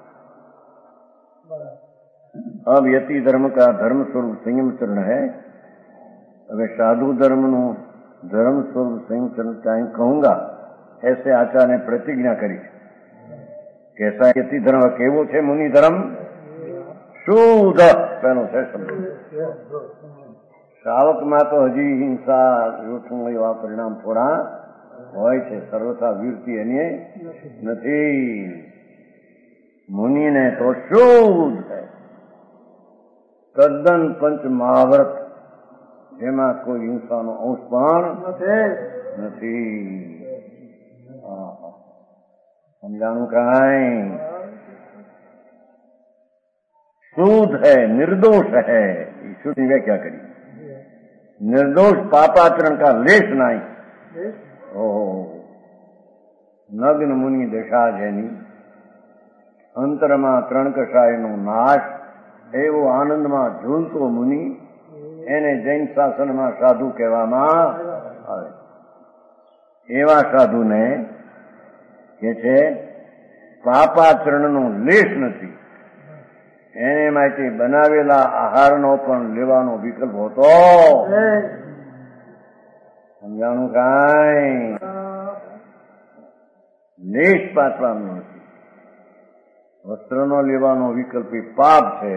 अब यति धर्म का धर्म स्वरूप संयम चरण है. अगर साधु धर्म नो धर्म स्वरूप संयम चरण टाइम कहूंगा, ऐसे आचार्य ने प्रतिज्ञा करी. कैसा यति धर्म केवो छे मुनि धर्म शुद्ध पहलो है शब्द. श्रावक में तो हजी हिंसा रूठું એવા પરિણામ થોડા હોય છે, સર્વથા વીરતી એની નથી. મુનિ ને તો શુદ્ધ है, તદ્દન પંચ મહાવ્રત, જેમાં કોઈ હિંસાનો અંશ પણ નથી. સમજાણું કાંઈ. શુદ્ધ है, निर्दोष है. ईश्वर की व्याख्या करी. निर्दोष पापाचरण का लेश नहीं. ओहो नग्न मुनि दशा જેની અંતરમાં ત્રણ કષાયનો નાશ, એવો આનંદમાં ઝૂલતો મુનિ, એને જૈન શાસનમાં સાધુ કહેવામાં આવે. એવા સાધુને કે છે પાપાચરણનો લેશ નથી, એને માટે બનાવેલા આહારનો પણ લેવાનો વિકલ્પ હોતો. સમજાણું કાંઈ. લેશ પાછવાનો નથી. વસ્ત્રનો લેવાનો વિકલ્પ એ પાપ છે,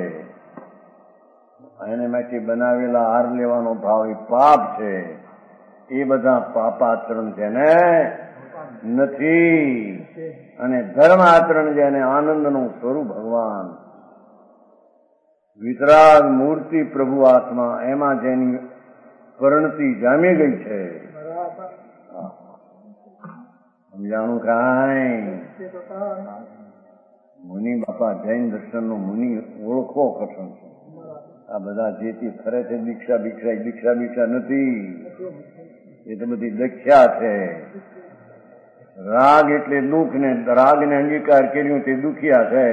એને માટે બનાવેલા હાર લેવાનો ભાવ એ પાપ છે. એ બધા પાપાચરણ જેને નથી, અને ધર્મ આચરણ જેને આનંદનું સ્વરૂપ ભગવાન, વિતરાગ મૂર્તિ પ્રભુ આત્મા, એમાં જેની પરિણતિ જામી ગઈ છે. સમજાણું કાંઈ. મુનિ બાપા જૈન દર્શનનો મુનિ ઓળખો કઠણ છે. આ બધા જેથી ફરે છે દીક્ષા ભિક્ષા, દીક્ષા ભિક્ષા નથી, એ તો બધી દખ્યા છે. રાગ એટલે દુઃખ ને રાગને અંગીકાર કર્યું તે દુખિયા છે.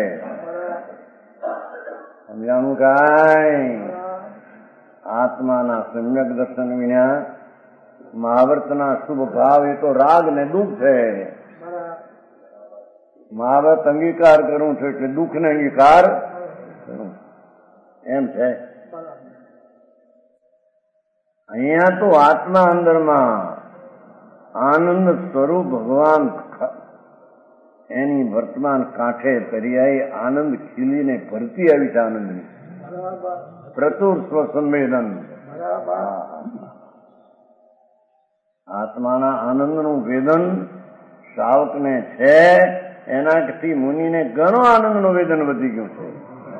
સમજાણું કાંઈ. આત્માના સમ્યક દર્શન વિના મહાવ્રતના શુભ ભાવ એ તો રાગ ને દુઃખ છે. મહાવ્રત અંગીકાર કરું છું એટલે દુઃખ ને અંગીકાર કરું એમ છે. અહીંયા તો આત્મા અંદરમાં આનંદ સ્વરૂપ ભગવાન એની વર્તમાન કાંઠે તરિયાએ આનંદ ખીલીને ભરતી આવી છે. આનંદની પ્રચુર સ્વસંવેદન. આત્માના આનંદનું વેદન શ્રાવકને છે, એનાથી મુનિને ઘણો આનંદનું વેદન વધી ગયું છે.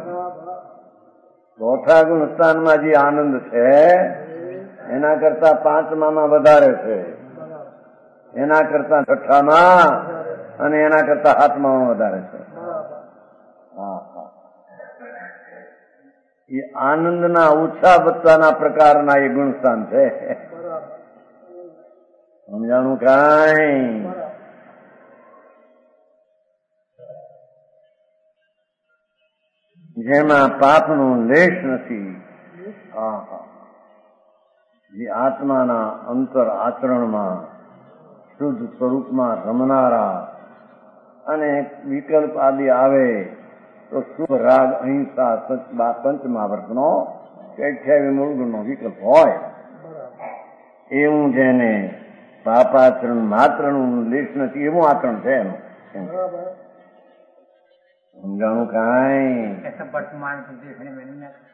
ચોથા ગુણ સ્થાનમાં જે આનંદ છે એના કરતા પાંચમામાં વધારે છે. એના કરતા છઠ્ઠામાં અને એના કરતા હાથમાં વધારે છે. હા હા એ આનંદના ઓછા વધતાના પ્રકારના એ ગુણસ્થાન છે. સમજાણું કાંઈ? જેમાં પાપનું લેશ નથી. હા હા જે આત્માના અંતર આચરણમાં શુદ્ધ સ્વરૂપમાં રમનારા અને વિકલ્પ આદિ આવે તો શુભ રાગ અહિંસા સચબા પંચમહાવર્તનો કે અઠ્યાવી મૂળગુણનો વિકલ્પ હોય એવું જેને પાપાચરણ માત્રનું લેશ નથી એવું આચરણ છે એનું. સમજાણું કાંઈ? ऐसा वर्तमान को देखने में नहीं आता.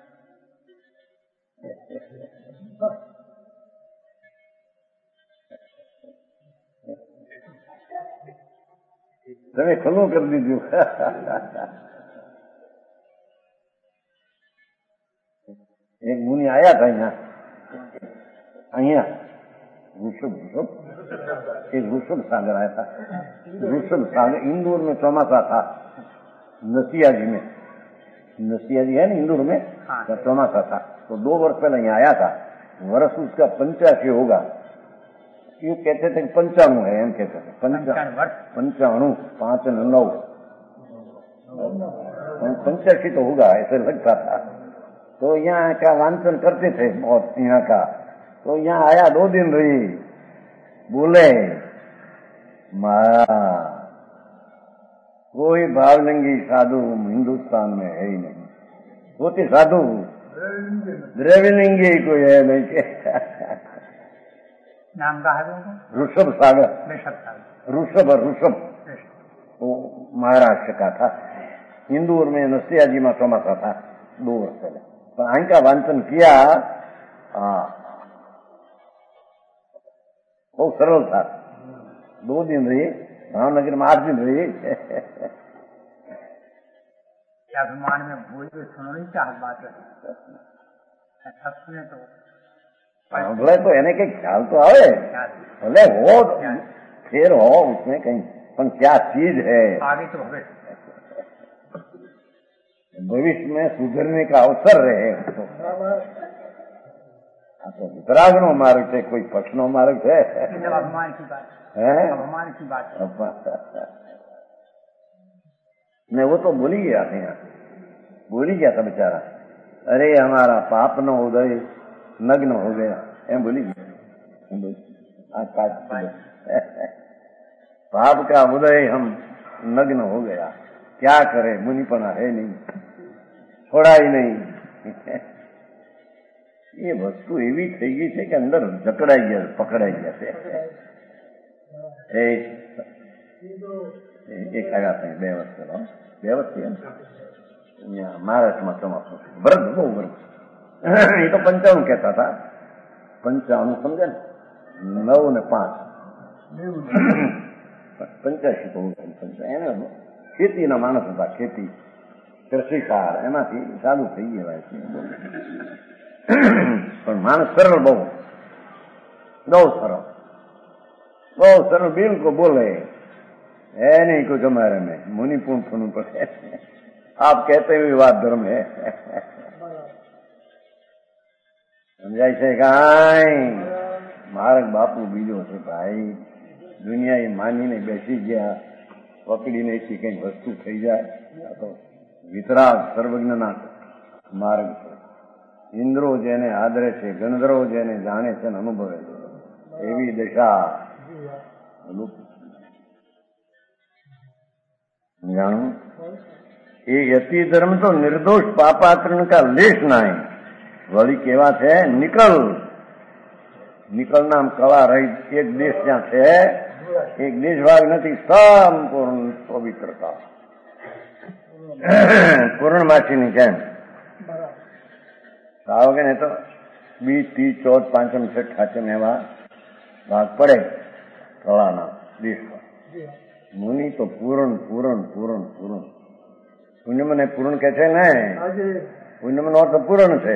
તમે ખલું કરી દીધું. એક મુનિ આયા था અહીંયા અહીંયા ऋषभ ऋषभ एक ऋषभ सागर आया था. ऋषभ सागर इंदौर में चौमासा था. नसिया जी में नसिया जी है ना इंदौर में, चौमासा था. तो दो वर्ष पहले यहाँ आया था. वर्ष उसका पंचासी होगा. ये कहते थे कि पंचाणु है, एम कहते थे. पंचा पंचाणु पांच नौ पंचासी तो होगा ऐसे लगता था. तो यहाँ का वांचन करते थे बहुत यहाँ का. तो यहाँ आया, दो दिन रही. बोले मारा कोई भावलिंगी साधु हिंदुस्तान में है ही नहीं. होते साधु द्रव्यलिंगी कोई है नहीं. के नाम का है ऋषभ सागर. ऋषभ ऋषभ वो महाराष्ट्र का था. इंदौर में नसिया जी में चौमासा था दो वर्ष पहले. तो અહીં का वांचन किया. हाँ बहुत सरल था. दो दिन रही भावनगर में, आठ दिन रही. अभिमान में भूल भी सुनो नहीं चाहत बात है तो भले तो એને કઈ ખ્યાલ तो आवे, भले हो फेर हो उसमें कहीं, पर क्या चीज है आगे तो भविष्य भविष्य में सुधरने का अवसर रहे. तो वितराग नो मार्ग है, कोई पक्ष नो मार्ग है. अभिमान की बात है, अभिमान की बात नहीं. वो तो बोली गया था, यहाँ बोली गया था बेचारा. अरे हमारा पाप न उदय नग्न हो गया, एम बोली गया. पाप का उदय हम नग्न हो गया, क्या करे, मुनिपना है नहीं, छोड़ा ही नहीं. ये वस्तु एवी થઈ ગઈ છે કે અંદર જકડાઈ ગયા, પકડાઈ ગયા છે. એક આવ્યા હતા બે વર્ષ પહેલા, બે વર્ષ અહીંયા મહારાષ્ટ્રમાં ચોમાસું વર્ગ બહુ વર્ગ. એ તો પંચાણું કહેતા હતા. પંચાણું સમજે ને, નવ ને પાંચ પંચ્યાસી તો એને ખેતીના માણસ હતા. ખેતી કૃષિકાર એમાંથી ચાલુ થઈ ગયા છે. પણ માણસ સરળ, બહુ બહુ સરળ, બહુ સરળ, બિલકુલ બોલે है नहीं कुछ हमारे में. मुनि पूर्ण सुन पड़े. आप कहते हुए बात धर्म है. समझाय છે કાંઈ? માર્ગ બાપુ બીજો છે ભાઈ. દુનિયા એ માનીને બેસી ગયા, પકડીને એથી કઈ વસ્તુ થઈ જાય. આ તો વિતરાગ સર્વજ્ઞના માર્ગ છે. ઇન્દ્રો જેને આદરે છે, ગંધર્વો જેને જાણે છે, અનુભવે છે, એવી દશા જાણો. એ યતિ ધર્મ તો નિર્દોષ પાપાચરણ કા લેશ નહીં. વળી કેવા છે? નિકલ નિકલ નામ કવા રહી. એક દેશ ત્યાં છે, એક દેશ ભાગ નથી. સંપૂર્ણ પવિત્રતા પૂર્ણમાસીની જેમ. સાવ કે ને તો બીજ ત્રીજ ચોથ પાંચમ છઠ ખાચમ એવા ભાગ પડે કળાના દેશમાં. મુનિ તો પૂરણ પૂરણ પૂરણ પૂરણ. પુણ્યમને પૂરણ કે છે ને, પુણ્યમનો અર્થ પૂરણ છે,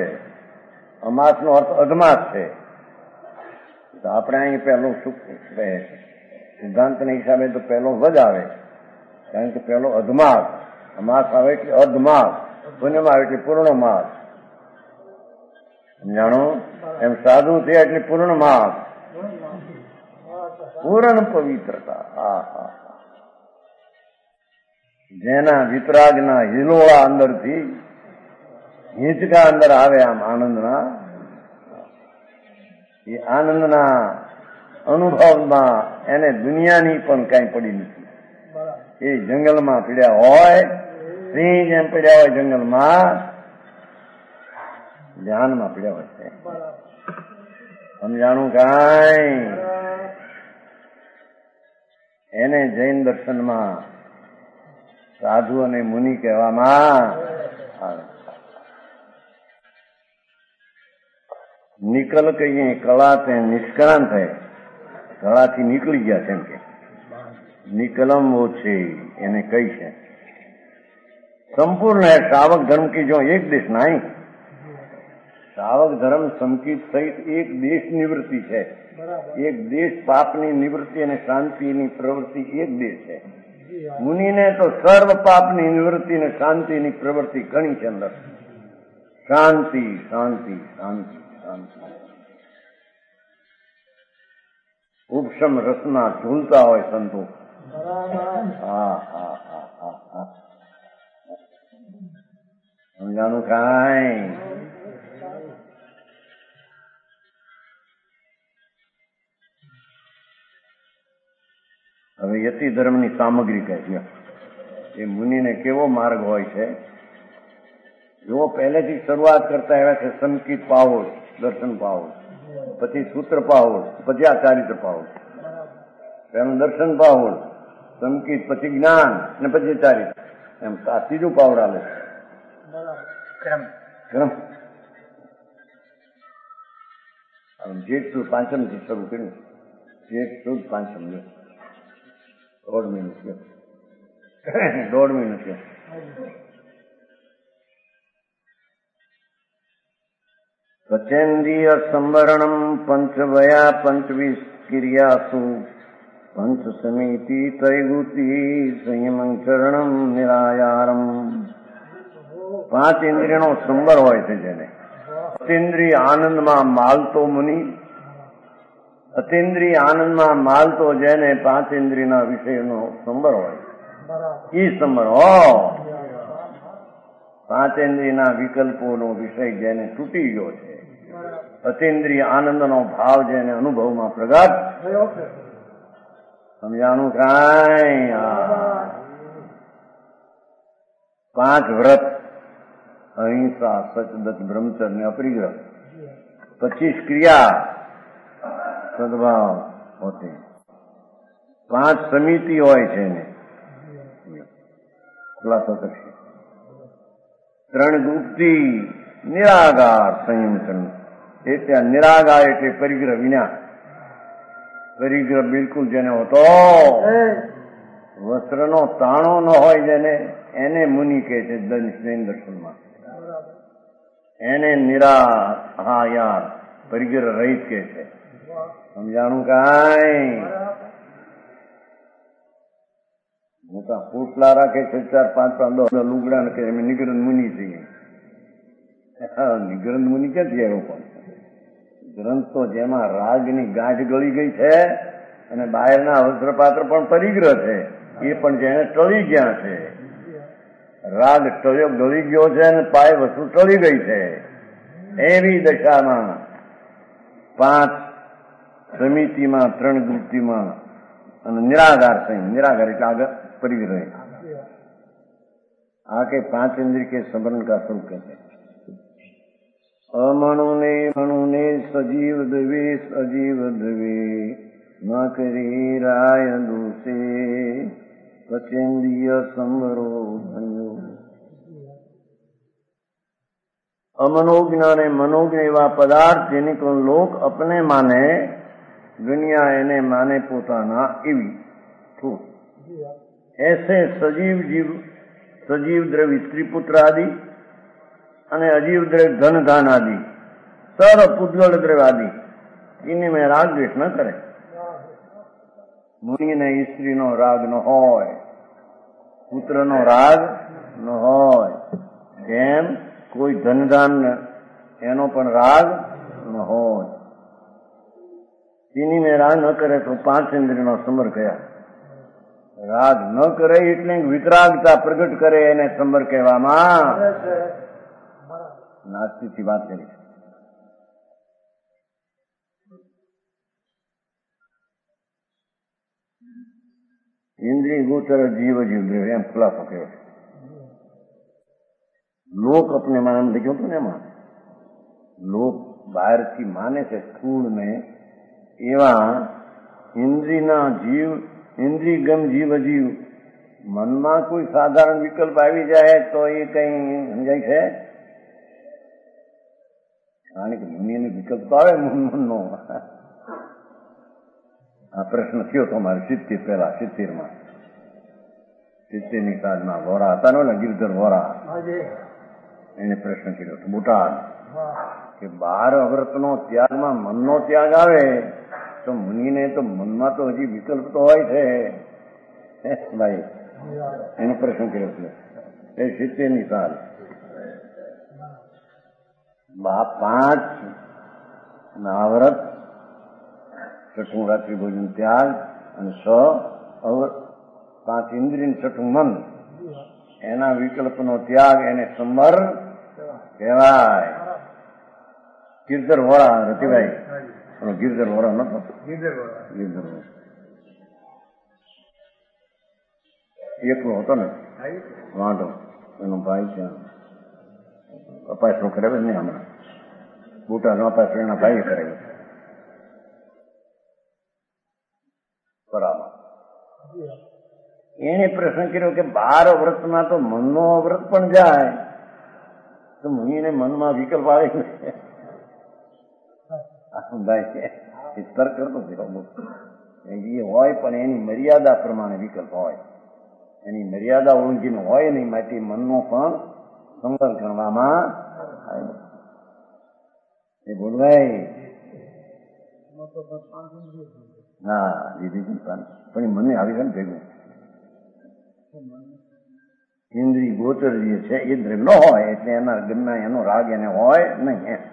અમાસનો અર્થ અધમાસ છે. તો આપણે અહીં પહેલું સુખ રહે છે. સિદ્ધાંતના હિસાબે તો પહેલો વજ આવે, કારણ કે પહેલો અધમાસ, માસ આવે એટલે અધમાસ, પૂર્ણિમા આવે એટલે પૂર્ણ માસ. જાણો એમ સાધુ થયા એટલે પૂર્ણ માસ, પૂર્ણ પવિત્રતા. હા હા જેના વિતરાગના હિલોળા અંદરથી હિંચકા અંદર આવે આમ આનંદના, એ આનંદના અનુભવમાં એને દુનિયાની પણ કઈ પડી નથી. એ જંગલમાં પીડ્યા હોય, સિંહ જેમ પીડ્યા હોય જંગલમાં, ધ્યાનમાં પીડ્યા હોય છે. સમજાણું કાંઈ? એને જૈન દર્શનમાં સાધુ અને મુનિ કહેવામાં આવે. નિકલ કહીએ કળા તે નિષ્ક્રાંત હૈ, કળાથી નીકળી ગયા તેમ કે નિકલમ વો છે એને કઈ છે. સંપૂર્ણ है श्रावक धर्म की जो एक देश नहीं, श्रावक धर्म संकित सहित एक देश निवृत्ति है. एक देश पापनी निवृत्ति અને શાંતિની પ્રવૃત્તિ એક દેશ છે. મુનિને તો સર્વ પાપની નિવૃત્તિ અને શાંતિની પ્રવૃત્તિ ઘણી છે અંદર. શાંતિ શાંતિ શાંતિ શાંતિ. ઉપશમ રસના ઝૂલતા હોય સંતો. હા હા હા હા હા સમજાનું કાંઈ? હવે યતિ ધર્મની સામગ્રી કહે છે. એ મુનિને કેવો માર્ગ હોય છે જો પહેલેથી શરૂઆત કરતા આવ્યા છે. સંકિત પાવોલ, દર્શન પાવોલ, પછી સૂત્ર પાવોલ, પછી આ ચારિત્ર પાવોલ. પહેલું દર્શન પાવોલ, સંકિત, પછી જ્ઞાન ને પછી ચારિત્ર, એમ આ ત્રીજું પાવડ આલે ક્રમ. જેઠ સુદ પાંચમ થી શરૂ કર્યું. જેઠ સુદ પાંચમ દોઢ મહિનો થયો, દોઢ મહિનો થયો. પચેન્દ્રિય સંવરણમ પંચવયા પંચવીસ ક્રિયાસુ પંચ સમિતિ ત્રૈગુતિ સંયમં ચરણમ નિરાયારમ. પાંચ ઇન્દ્રિયનો સંવર હોય છે જેને. અતિન્દ્રિય આનંદમાં માલતો મુનિ, અતિન્દ્રિય આનંદમાં માલતો જેને પાંચ ઇન્દ્રિયના વિષયનો સંવર હોય, ઈ સંવર હો. પાંચ ઇન્દ્રિયના વિકલ્પોનો વિષય જેને તૂટી ગયો છે, અતિન્દ્રિય આનંદનો ભાવ જેને અનુભવમાં પ્રગટ. સમજાણું કાંઈ? પાંચ વ્રત, અહિંસા, સચદત, બ્રહ્મચર્ય ને અપરિગ્રહ. પચીસ ક્રિયા, સદભાવ હોતી. પાંચ સમિતિ હોય છે એને ખુલાસો કરશે. ત્રણ ગુપ્તિ, નિરાગાર સંયમ. એ ત્યાં નિરાગાર એટલે પરિગ્રહ વિના. પરિગ્રહ બિલકુલ જેને હોતો, વસ્ત્રનો તાણો ન હોય જેને, એને મુનિ કહે છે જૈન દર્શનમાં. એને નિરાહાર પરિગ્રહ રહિત કહે છે. સમજાણું કાંઈ? મોટા પોટલા રાખે છે, ચાર પાંચ પાંચ લુગડા ને એમ નિગ્રંથ મુનિ છીએ. નિગ્રંથ મુનિ ક્યાંથી આવ્યો? પણ ગ્રંથ તો જેમાં રાગની ગાંઠ ગળી ગઈ છે અને બહારના વસ્ત્રપાત્ર પણ પરિગ્રહ છે, એ પણ જેને ટળી ગયા છે. રાગ ટળ્યો ગળી ગયો છે અને પાય વસ્તુ ટળી ગઈ છે. એવી દશામાં પાંચ સમિતિમાં, ત્રણ વૃત્તિમાં અને નિરાગાર સંયમ. નિરાગાર એટલે આગળ પરિગ્રહ. આ કે પાંચ ઇન્દ્રિય કે સમરણ કા સ્વરૂપ कहते हैं. અમણુને મણુને સજીવ દવે સજીવ દવે ન કરી રાય દોષે પચેન્દ્રિય સંવરો ધન્યો. અમનોજ્ઞ અને मनोज्ञ એવા પદાર્થ જેની કોઈ લોક અપને માને, દુનિયા એને માને પોતાના, એવી ठोस ऐसे सजीव जीव, सजीव द्रव्य स्त्री पुत्र आदि અને અજીવ દ્રવ્ય ધન ધાન આદि સર્વ પૂતગળ દ્રવ્ય આદि इन्हीं में राग द्वेष न करे. મુનિને સ્ત્રીનો રાગ ન હોય, પુત્રનો રાગ ન હોય, જેમ કોઈ ધનધાન એનો પણ રાગ ન હોય. ચીનીને રાગ ન કરે તો પાંચ ઇન્દ્રિયનો સંબર કયા. રાગ ન કરે એટલે વિતરાગતા પ્રગટ કરે એને સંબર કહેવામાં. નાસ્તિકથી વાત કરી. ઇન્દ્રિય ગોચર જીવ જીવ દ્રવ્ય એમ ખુલાસો કર્યો. લોક અપને માન લખ્યો હતો ને એમાં, લોક બહારથી માને છે સ્થૂળને, એવા ઇન્દ્રિયના જીવ, ઇન્દ્રિય ગમ જીવ જીવ મનમાં કોઈ સાધારણ વિકલ્પ આવી જાય તો એ કઈ સમજાય છે? કારણ કે મુનિનો વિકલ્પ તો આવે મનનો. આ પ્રશ્ન થયો તો મારે સિત્તેર પહેલા સિત્તેર માં સિત્તેર ની સાલમાં વોરા હતા ને ગિરધર વોરા, એને પ્રશ્ન કર્યો હતો બોટાદ કે બાર અવ્રતનો ત્યાગમાં મનનો ત્યાગ આવે તો મુનિને તો મનમાં તો હજી વિકલ્પ તો હોય છે ભાઈ. એને પ્રશ્ન કર્યો છે એ સિત્તેર ની સાલ. પાંચ નાવ્રત, છઠ્ઠું રાત્રિ ભોજન ત્યાગ અને છ અવ્રત, પાંચ ઇન્દ્રિય છઠ્ઠું મન, એના વિકલ્પનો ત્યાગ એને સંબર કહેવાય. ગિરધર વોરા રતિભાઈ, ગિરધર વોરા નતો, ગિરધર એકલો હતો ને વાંધો, એનો ભાઈ છે અપાસનો કરાવે ને હમણાં બોટાદ અપાસો એના ભાઈએ કરાવ્યો બરાબર. એને પ્રશ્ન કર્યો કે બાર વ્રતમાં તો મનનો વ્રત પણ જાય તો મુનિને મનમાં વિકલ્પ આવે ને ભાઈ એ તર્ક કરતો એ હોય પણ એની મર્યાદા પ્રમાણે વિકલ્પ હોય, એની મર્યાદા ઓળંગીને હોય નહીં, માટે મનનો પણ સંવર ગણવામાં આવે. એ બોલવાય હા દીદી પણ મને આવી જાય ને ભેગું ઇન્દ્રિય ગોચર જે છે એ દ્રવ્ય ન હોય એટલે એના ગમે એનો રાગ એને હોય નહીં. એમ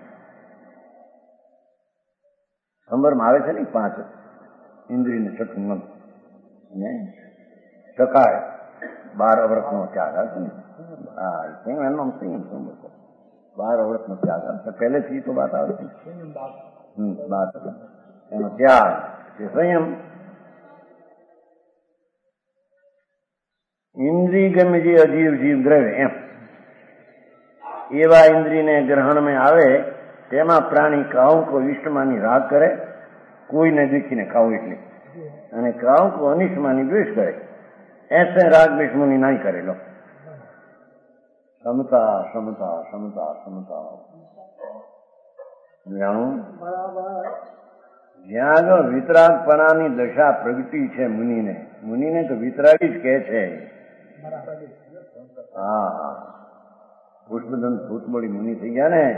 સંબરમાં આવે છે ને પાંચ ઇન્દ્રિયને છઠ્ઠું મન ને ટકાય બાર અવ્રતનો ત્યાગ આવે છે ને. હા એનો સંબર બાર અવ્રતનો ત્યાગ આવે પહેલેથી તો વાત આવે છે. હમ વાત એનો ત્યાગ એ સંયમ. ઇન્દ્રિય ગમે જે અજીવ જીવ દ્રવ્ય એમ એવા ઇન્દ્રિયને ગ્રહણમાં આવે તેમાં પ્રાણી કાઉ કો ઇષ્ટમાની રાગ કરે, કોઈને દેખીને ખાવું એટલે, અને કાઉ કો અનિષ્ટમાની દ્વેષ કરે. એસે રાગ દ્વેષ મુનિ નહીં કરેલો. સમતા સમતા સમતા સમતા જાણું જ્યાં આગળ વિતરાગપણાની દશા પ્રગટી છે મુનિને, મુનિને તો વિતરાગી જ કહે છે. હા પુષ્પદંત ભૂતબળી મુનિ થઈ ગયા ને,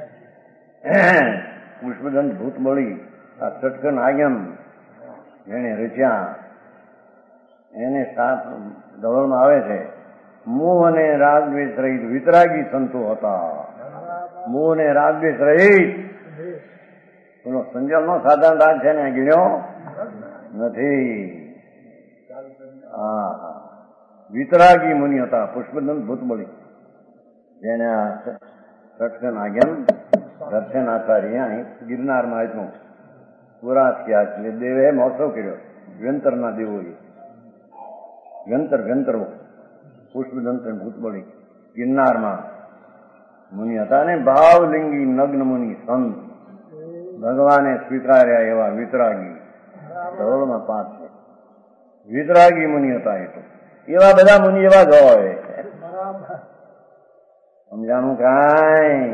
પુષ્પદંત ભૂતબળી આ સટકન આગમ જેને રચ્યા એને સાત ધવળમાં આવે છે. મોહ અને રાગદ્વેષ રહિત વિતરાગી સંતો હતા. મોહ અને રાગદ્વેષ રહિત એનો સંજમ નો સાધારણ રાગ છે ને ગીણ્યો નથી. હા હા વિતરાગી મુનિ હતા પુષ્પદંત ભૂતબળી, જેને સટકન આગમ દર્શન આચાર્ય ગિરનારમાં આપ્યું પુરાત ક્યાં એટલે દેવે મહોત્સવ કર્યો. વ્યંતરના દેવોએ વ્યંતર વ્યંતરો પુષ્પદંત ભૂતબળી ગિરનારમાં મુનિ હતા ને ભાવલિંગી નગ્ન મુનિ સંત ભગવાને સ્વીકાર્યા એવા વિતરાગી ધવળમાં પાંચ છે. વિતરાગી મુનિ હતા એ તો એવા બધા મુનિ એવા જ હોય. સમજાણું કાંઈ?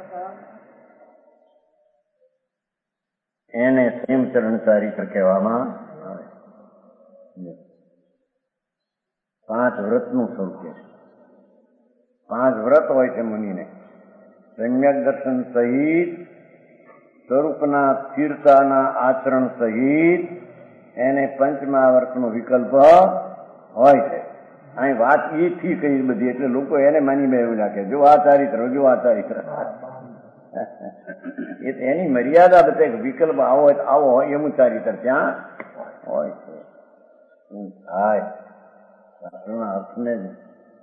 એને સંયમ ચરણ ચારિત્ર કહેવામાં આવે. પાંચ વ્રતનું સ્વરૂપ છે. પાંચ વ્રત હોય છે મુનિને. સમ્યક દર્શન સહિત, સ્વરૂપના સ્થિરતાના આચરણ સહિત, એને પંચમહાવર્તનો વિકલ્પ હોય છે. અહીં વાત એ થી કઈ બધી એટલે લોકો એને માની બે એવું લાગે જો આ ચારિત્ર જો આ ચારિત્ર એ એની મર્યાદા બતાવે વિકલ્પ આવો હોય આવો હોય એમ ચારિત્ર ત્યાં હોય છે. થાય શાસ્ત્રના અર્થને જ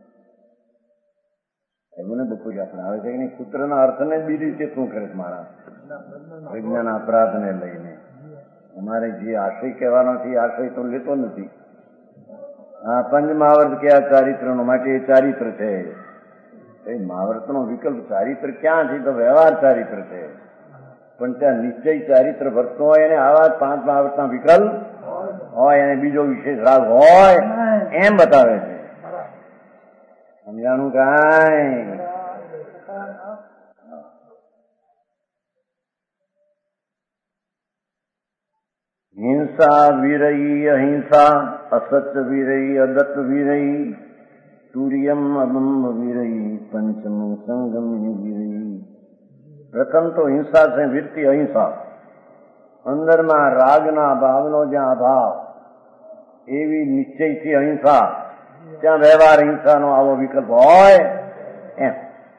એવું ને બપોરે આપણે આવે છે કે નહીં સૂત્રના અર્થને જ બીજી રીતે શું કરે મારા વિજ્ઞાન અપરાધને લઈને અમારે જે આશય કહેવાનો છે એ આશય તો લેતો નથી. હા પંચમહાવર્ત કે આ ચારિત્રનો માટે એ ચારિત્ર છે. મહાવર્તનો વિકલ્પ ચારિત્ર ક્યાં છે તો વ્યવહાર ચારિત્ર છે પણ ત્યાં નિશ્ચય ચારિત્ર વર્તનો હોય અને આવા પાંચ મહાવર્તના વિકલ્પ હોય અને બીજો વિશેષ રાગ હોય એમ બતાવે છે. સમજાણું કાંઈ? હિંસા વિરયી અહિંસા અસત્ય વિરયી અદત્ત વિરયી તુર્યમ અબંબ વિરયી પંચમ સંગમ વિરયી. પ્રથમ તો હિંસા છે વૃત્તિ અહિંસા અંદરમાં રાગના ભાવનો જ્યાં અભાવ એવી નિશ્ચયથી અહિંસા ત્યાં વ્યવહાર હિંસાનો આવો વિકલ્પ હોય એમ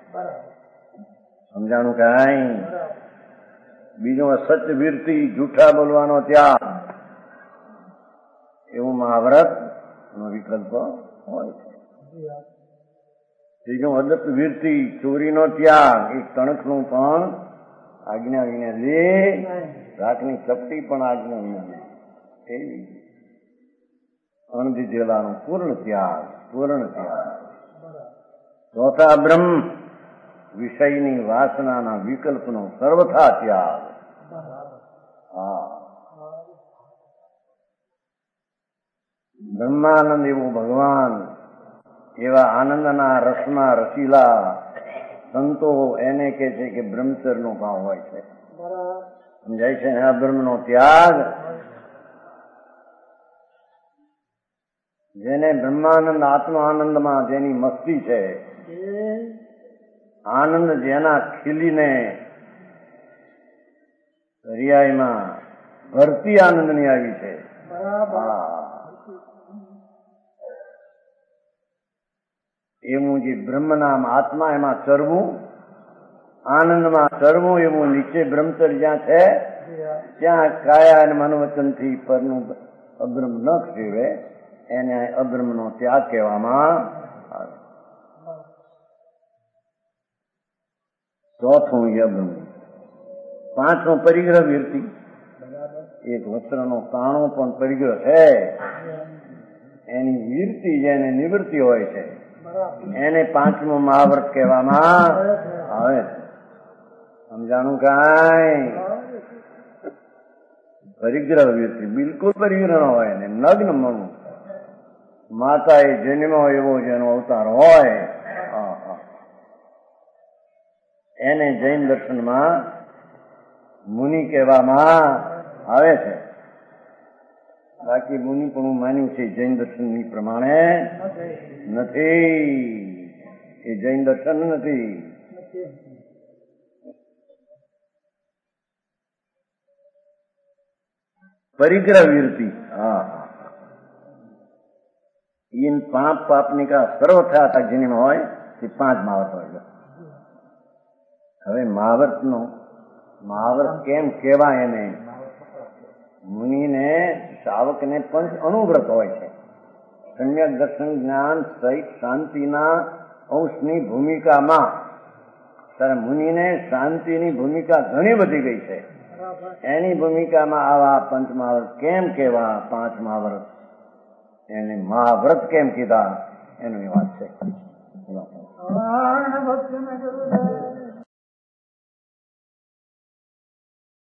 સમજાણું કાંઈ? બીજું અસત્ય વૃત્તિ જૂઠા બોલવાનો ત્યાગ એવું મહાવ્રત નો વિકલ્પ હોય છે. ત્રીજું અદત્ત વૃત્તિ ચોરીનો ત્યાગ એક તણખનું પણ આજ્ઞા વિના લે રાખની ચપટી પણ આજ્ઞા વિના લે એવી અણદીધેલાનો પૂર્ણ ત્યાગ પૂર્ણ ત્યાગ. ચોથા બ્રહ્મ વિષયની વાસનાના વિકલ્પનો સર્વથા ત્યાગ. હા બ્રહ્માનંદ એવું ભગવાન એવા આનંદના રસના રસીલા સંતો એને કે છે કે બ્રહ્મચર્યનો ભાવ હોય છે. સમજાય છે આ બ્રહ્મનો ત્યાગ જેને બ્રહ્માનંદ આત્મા આનંદમાં જેની મસ્તી છે આનંદ જેના ખીલીને રિયાઈમાં ભરતી આનંદની આવી છે. એવું જે બ્રહ્મનામ આત્મા એમાં ચરવું આનંદમાં ચરવું એવું નીચે બ્રહ્મચર્ય જ્યાં છે ત્યાં કાયા અને મનોવચનથી પરનું અબ્રહ્મ ન સેવે એને અબ્રહ્મનો ત્યાગ કહેવામાં આવે. ચોથું અબ્રહ્મ. પાંચમો પરિગ્રહ વૃત્તિ એક વસ્ત્રનો કાણો પણ પરિગ્રહ છે એની વૃત્તિ જેને નિવૃત્તિ હોય છે એને પાંચમો મહાવ્રત કહેવામાં આવે છે. સમજાણું કાંઈ? પરિગ્રહ વૃત્તિ બિલકુલ પરિગ્રહ ન હોય ને નગ્ન મન માતા એ જન્મ એવો જેનો અવતાર હોય એને જૈન દર્શનમાં મુનિ કહેવામાં આવે છે. બાકી મુનિ પણ હું માન્યું છે જૈન દર્શનની પ્રમાણે નથી. એ જૈન દર્શન નથી. પરિગ્રહ વૃત્તિ હા इन पाप पापनी का सर्वथा था जिन હોય તે પાંચ મહાવર્ત હોય. હવે મહાવર્ત નો મહાવર્ત કેમ કહેવાય એને મુનિને શાવકને પંચ અનુવ્રત હોય છે. સમ્યક દર્શન જ્ઞાન સહિત શાંતિના અંશની ભૂમિકામાં ત્યારે મુનિને શાંતિની ભૂમિકા ઘણી વધી ગઈ છે. એની ભૂમિકામાં આવા પંચ મહાવ્રત કેમ કહેવા પાંચ મહાવ્રત એને મહાવ્રત કેમ કીધા એની વાત છે.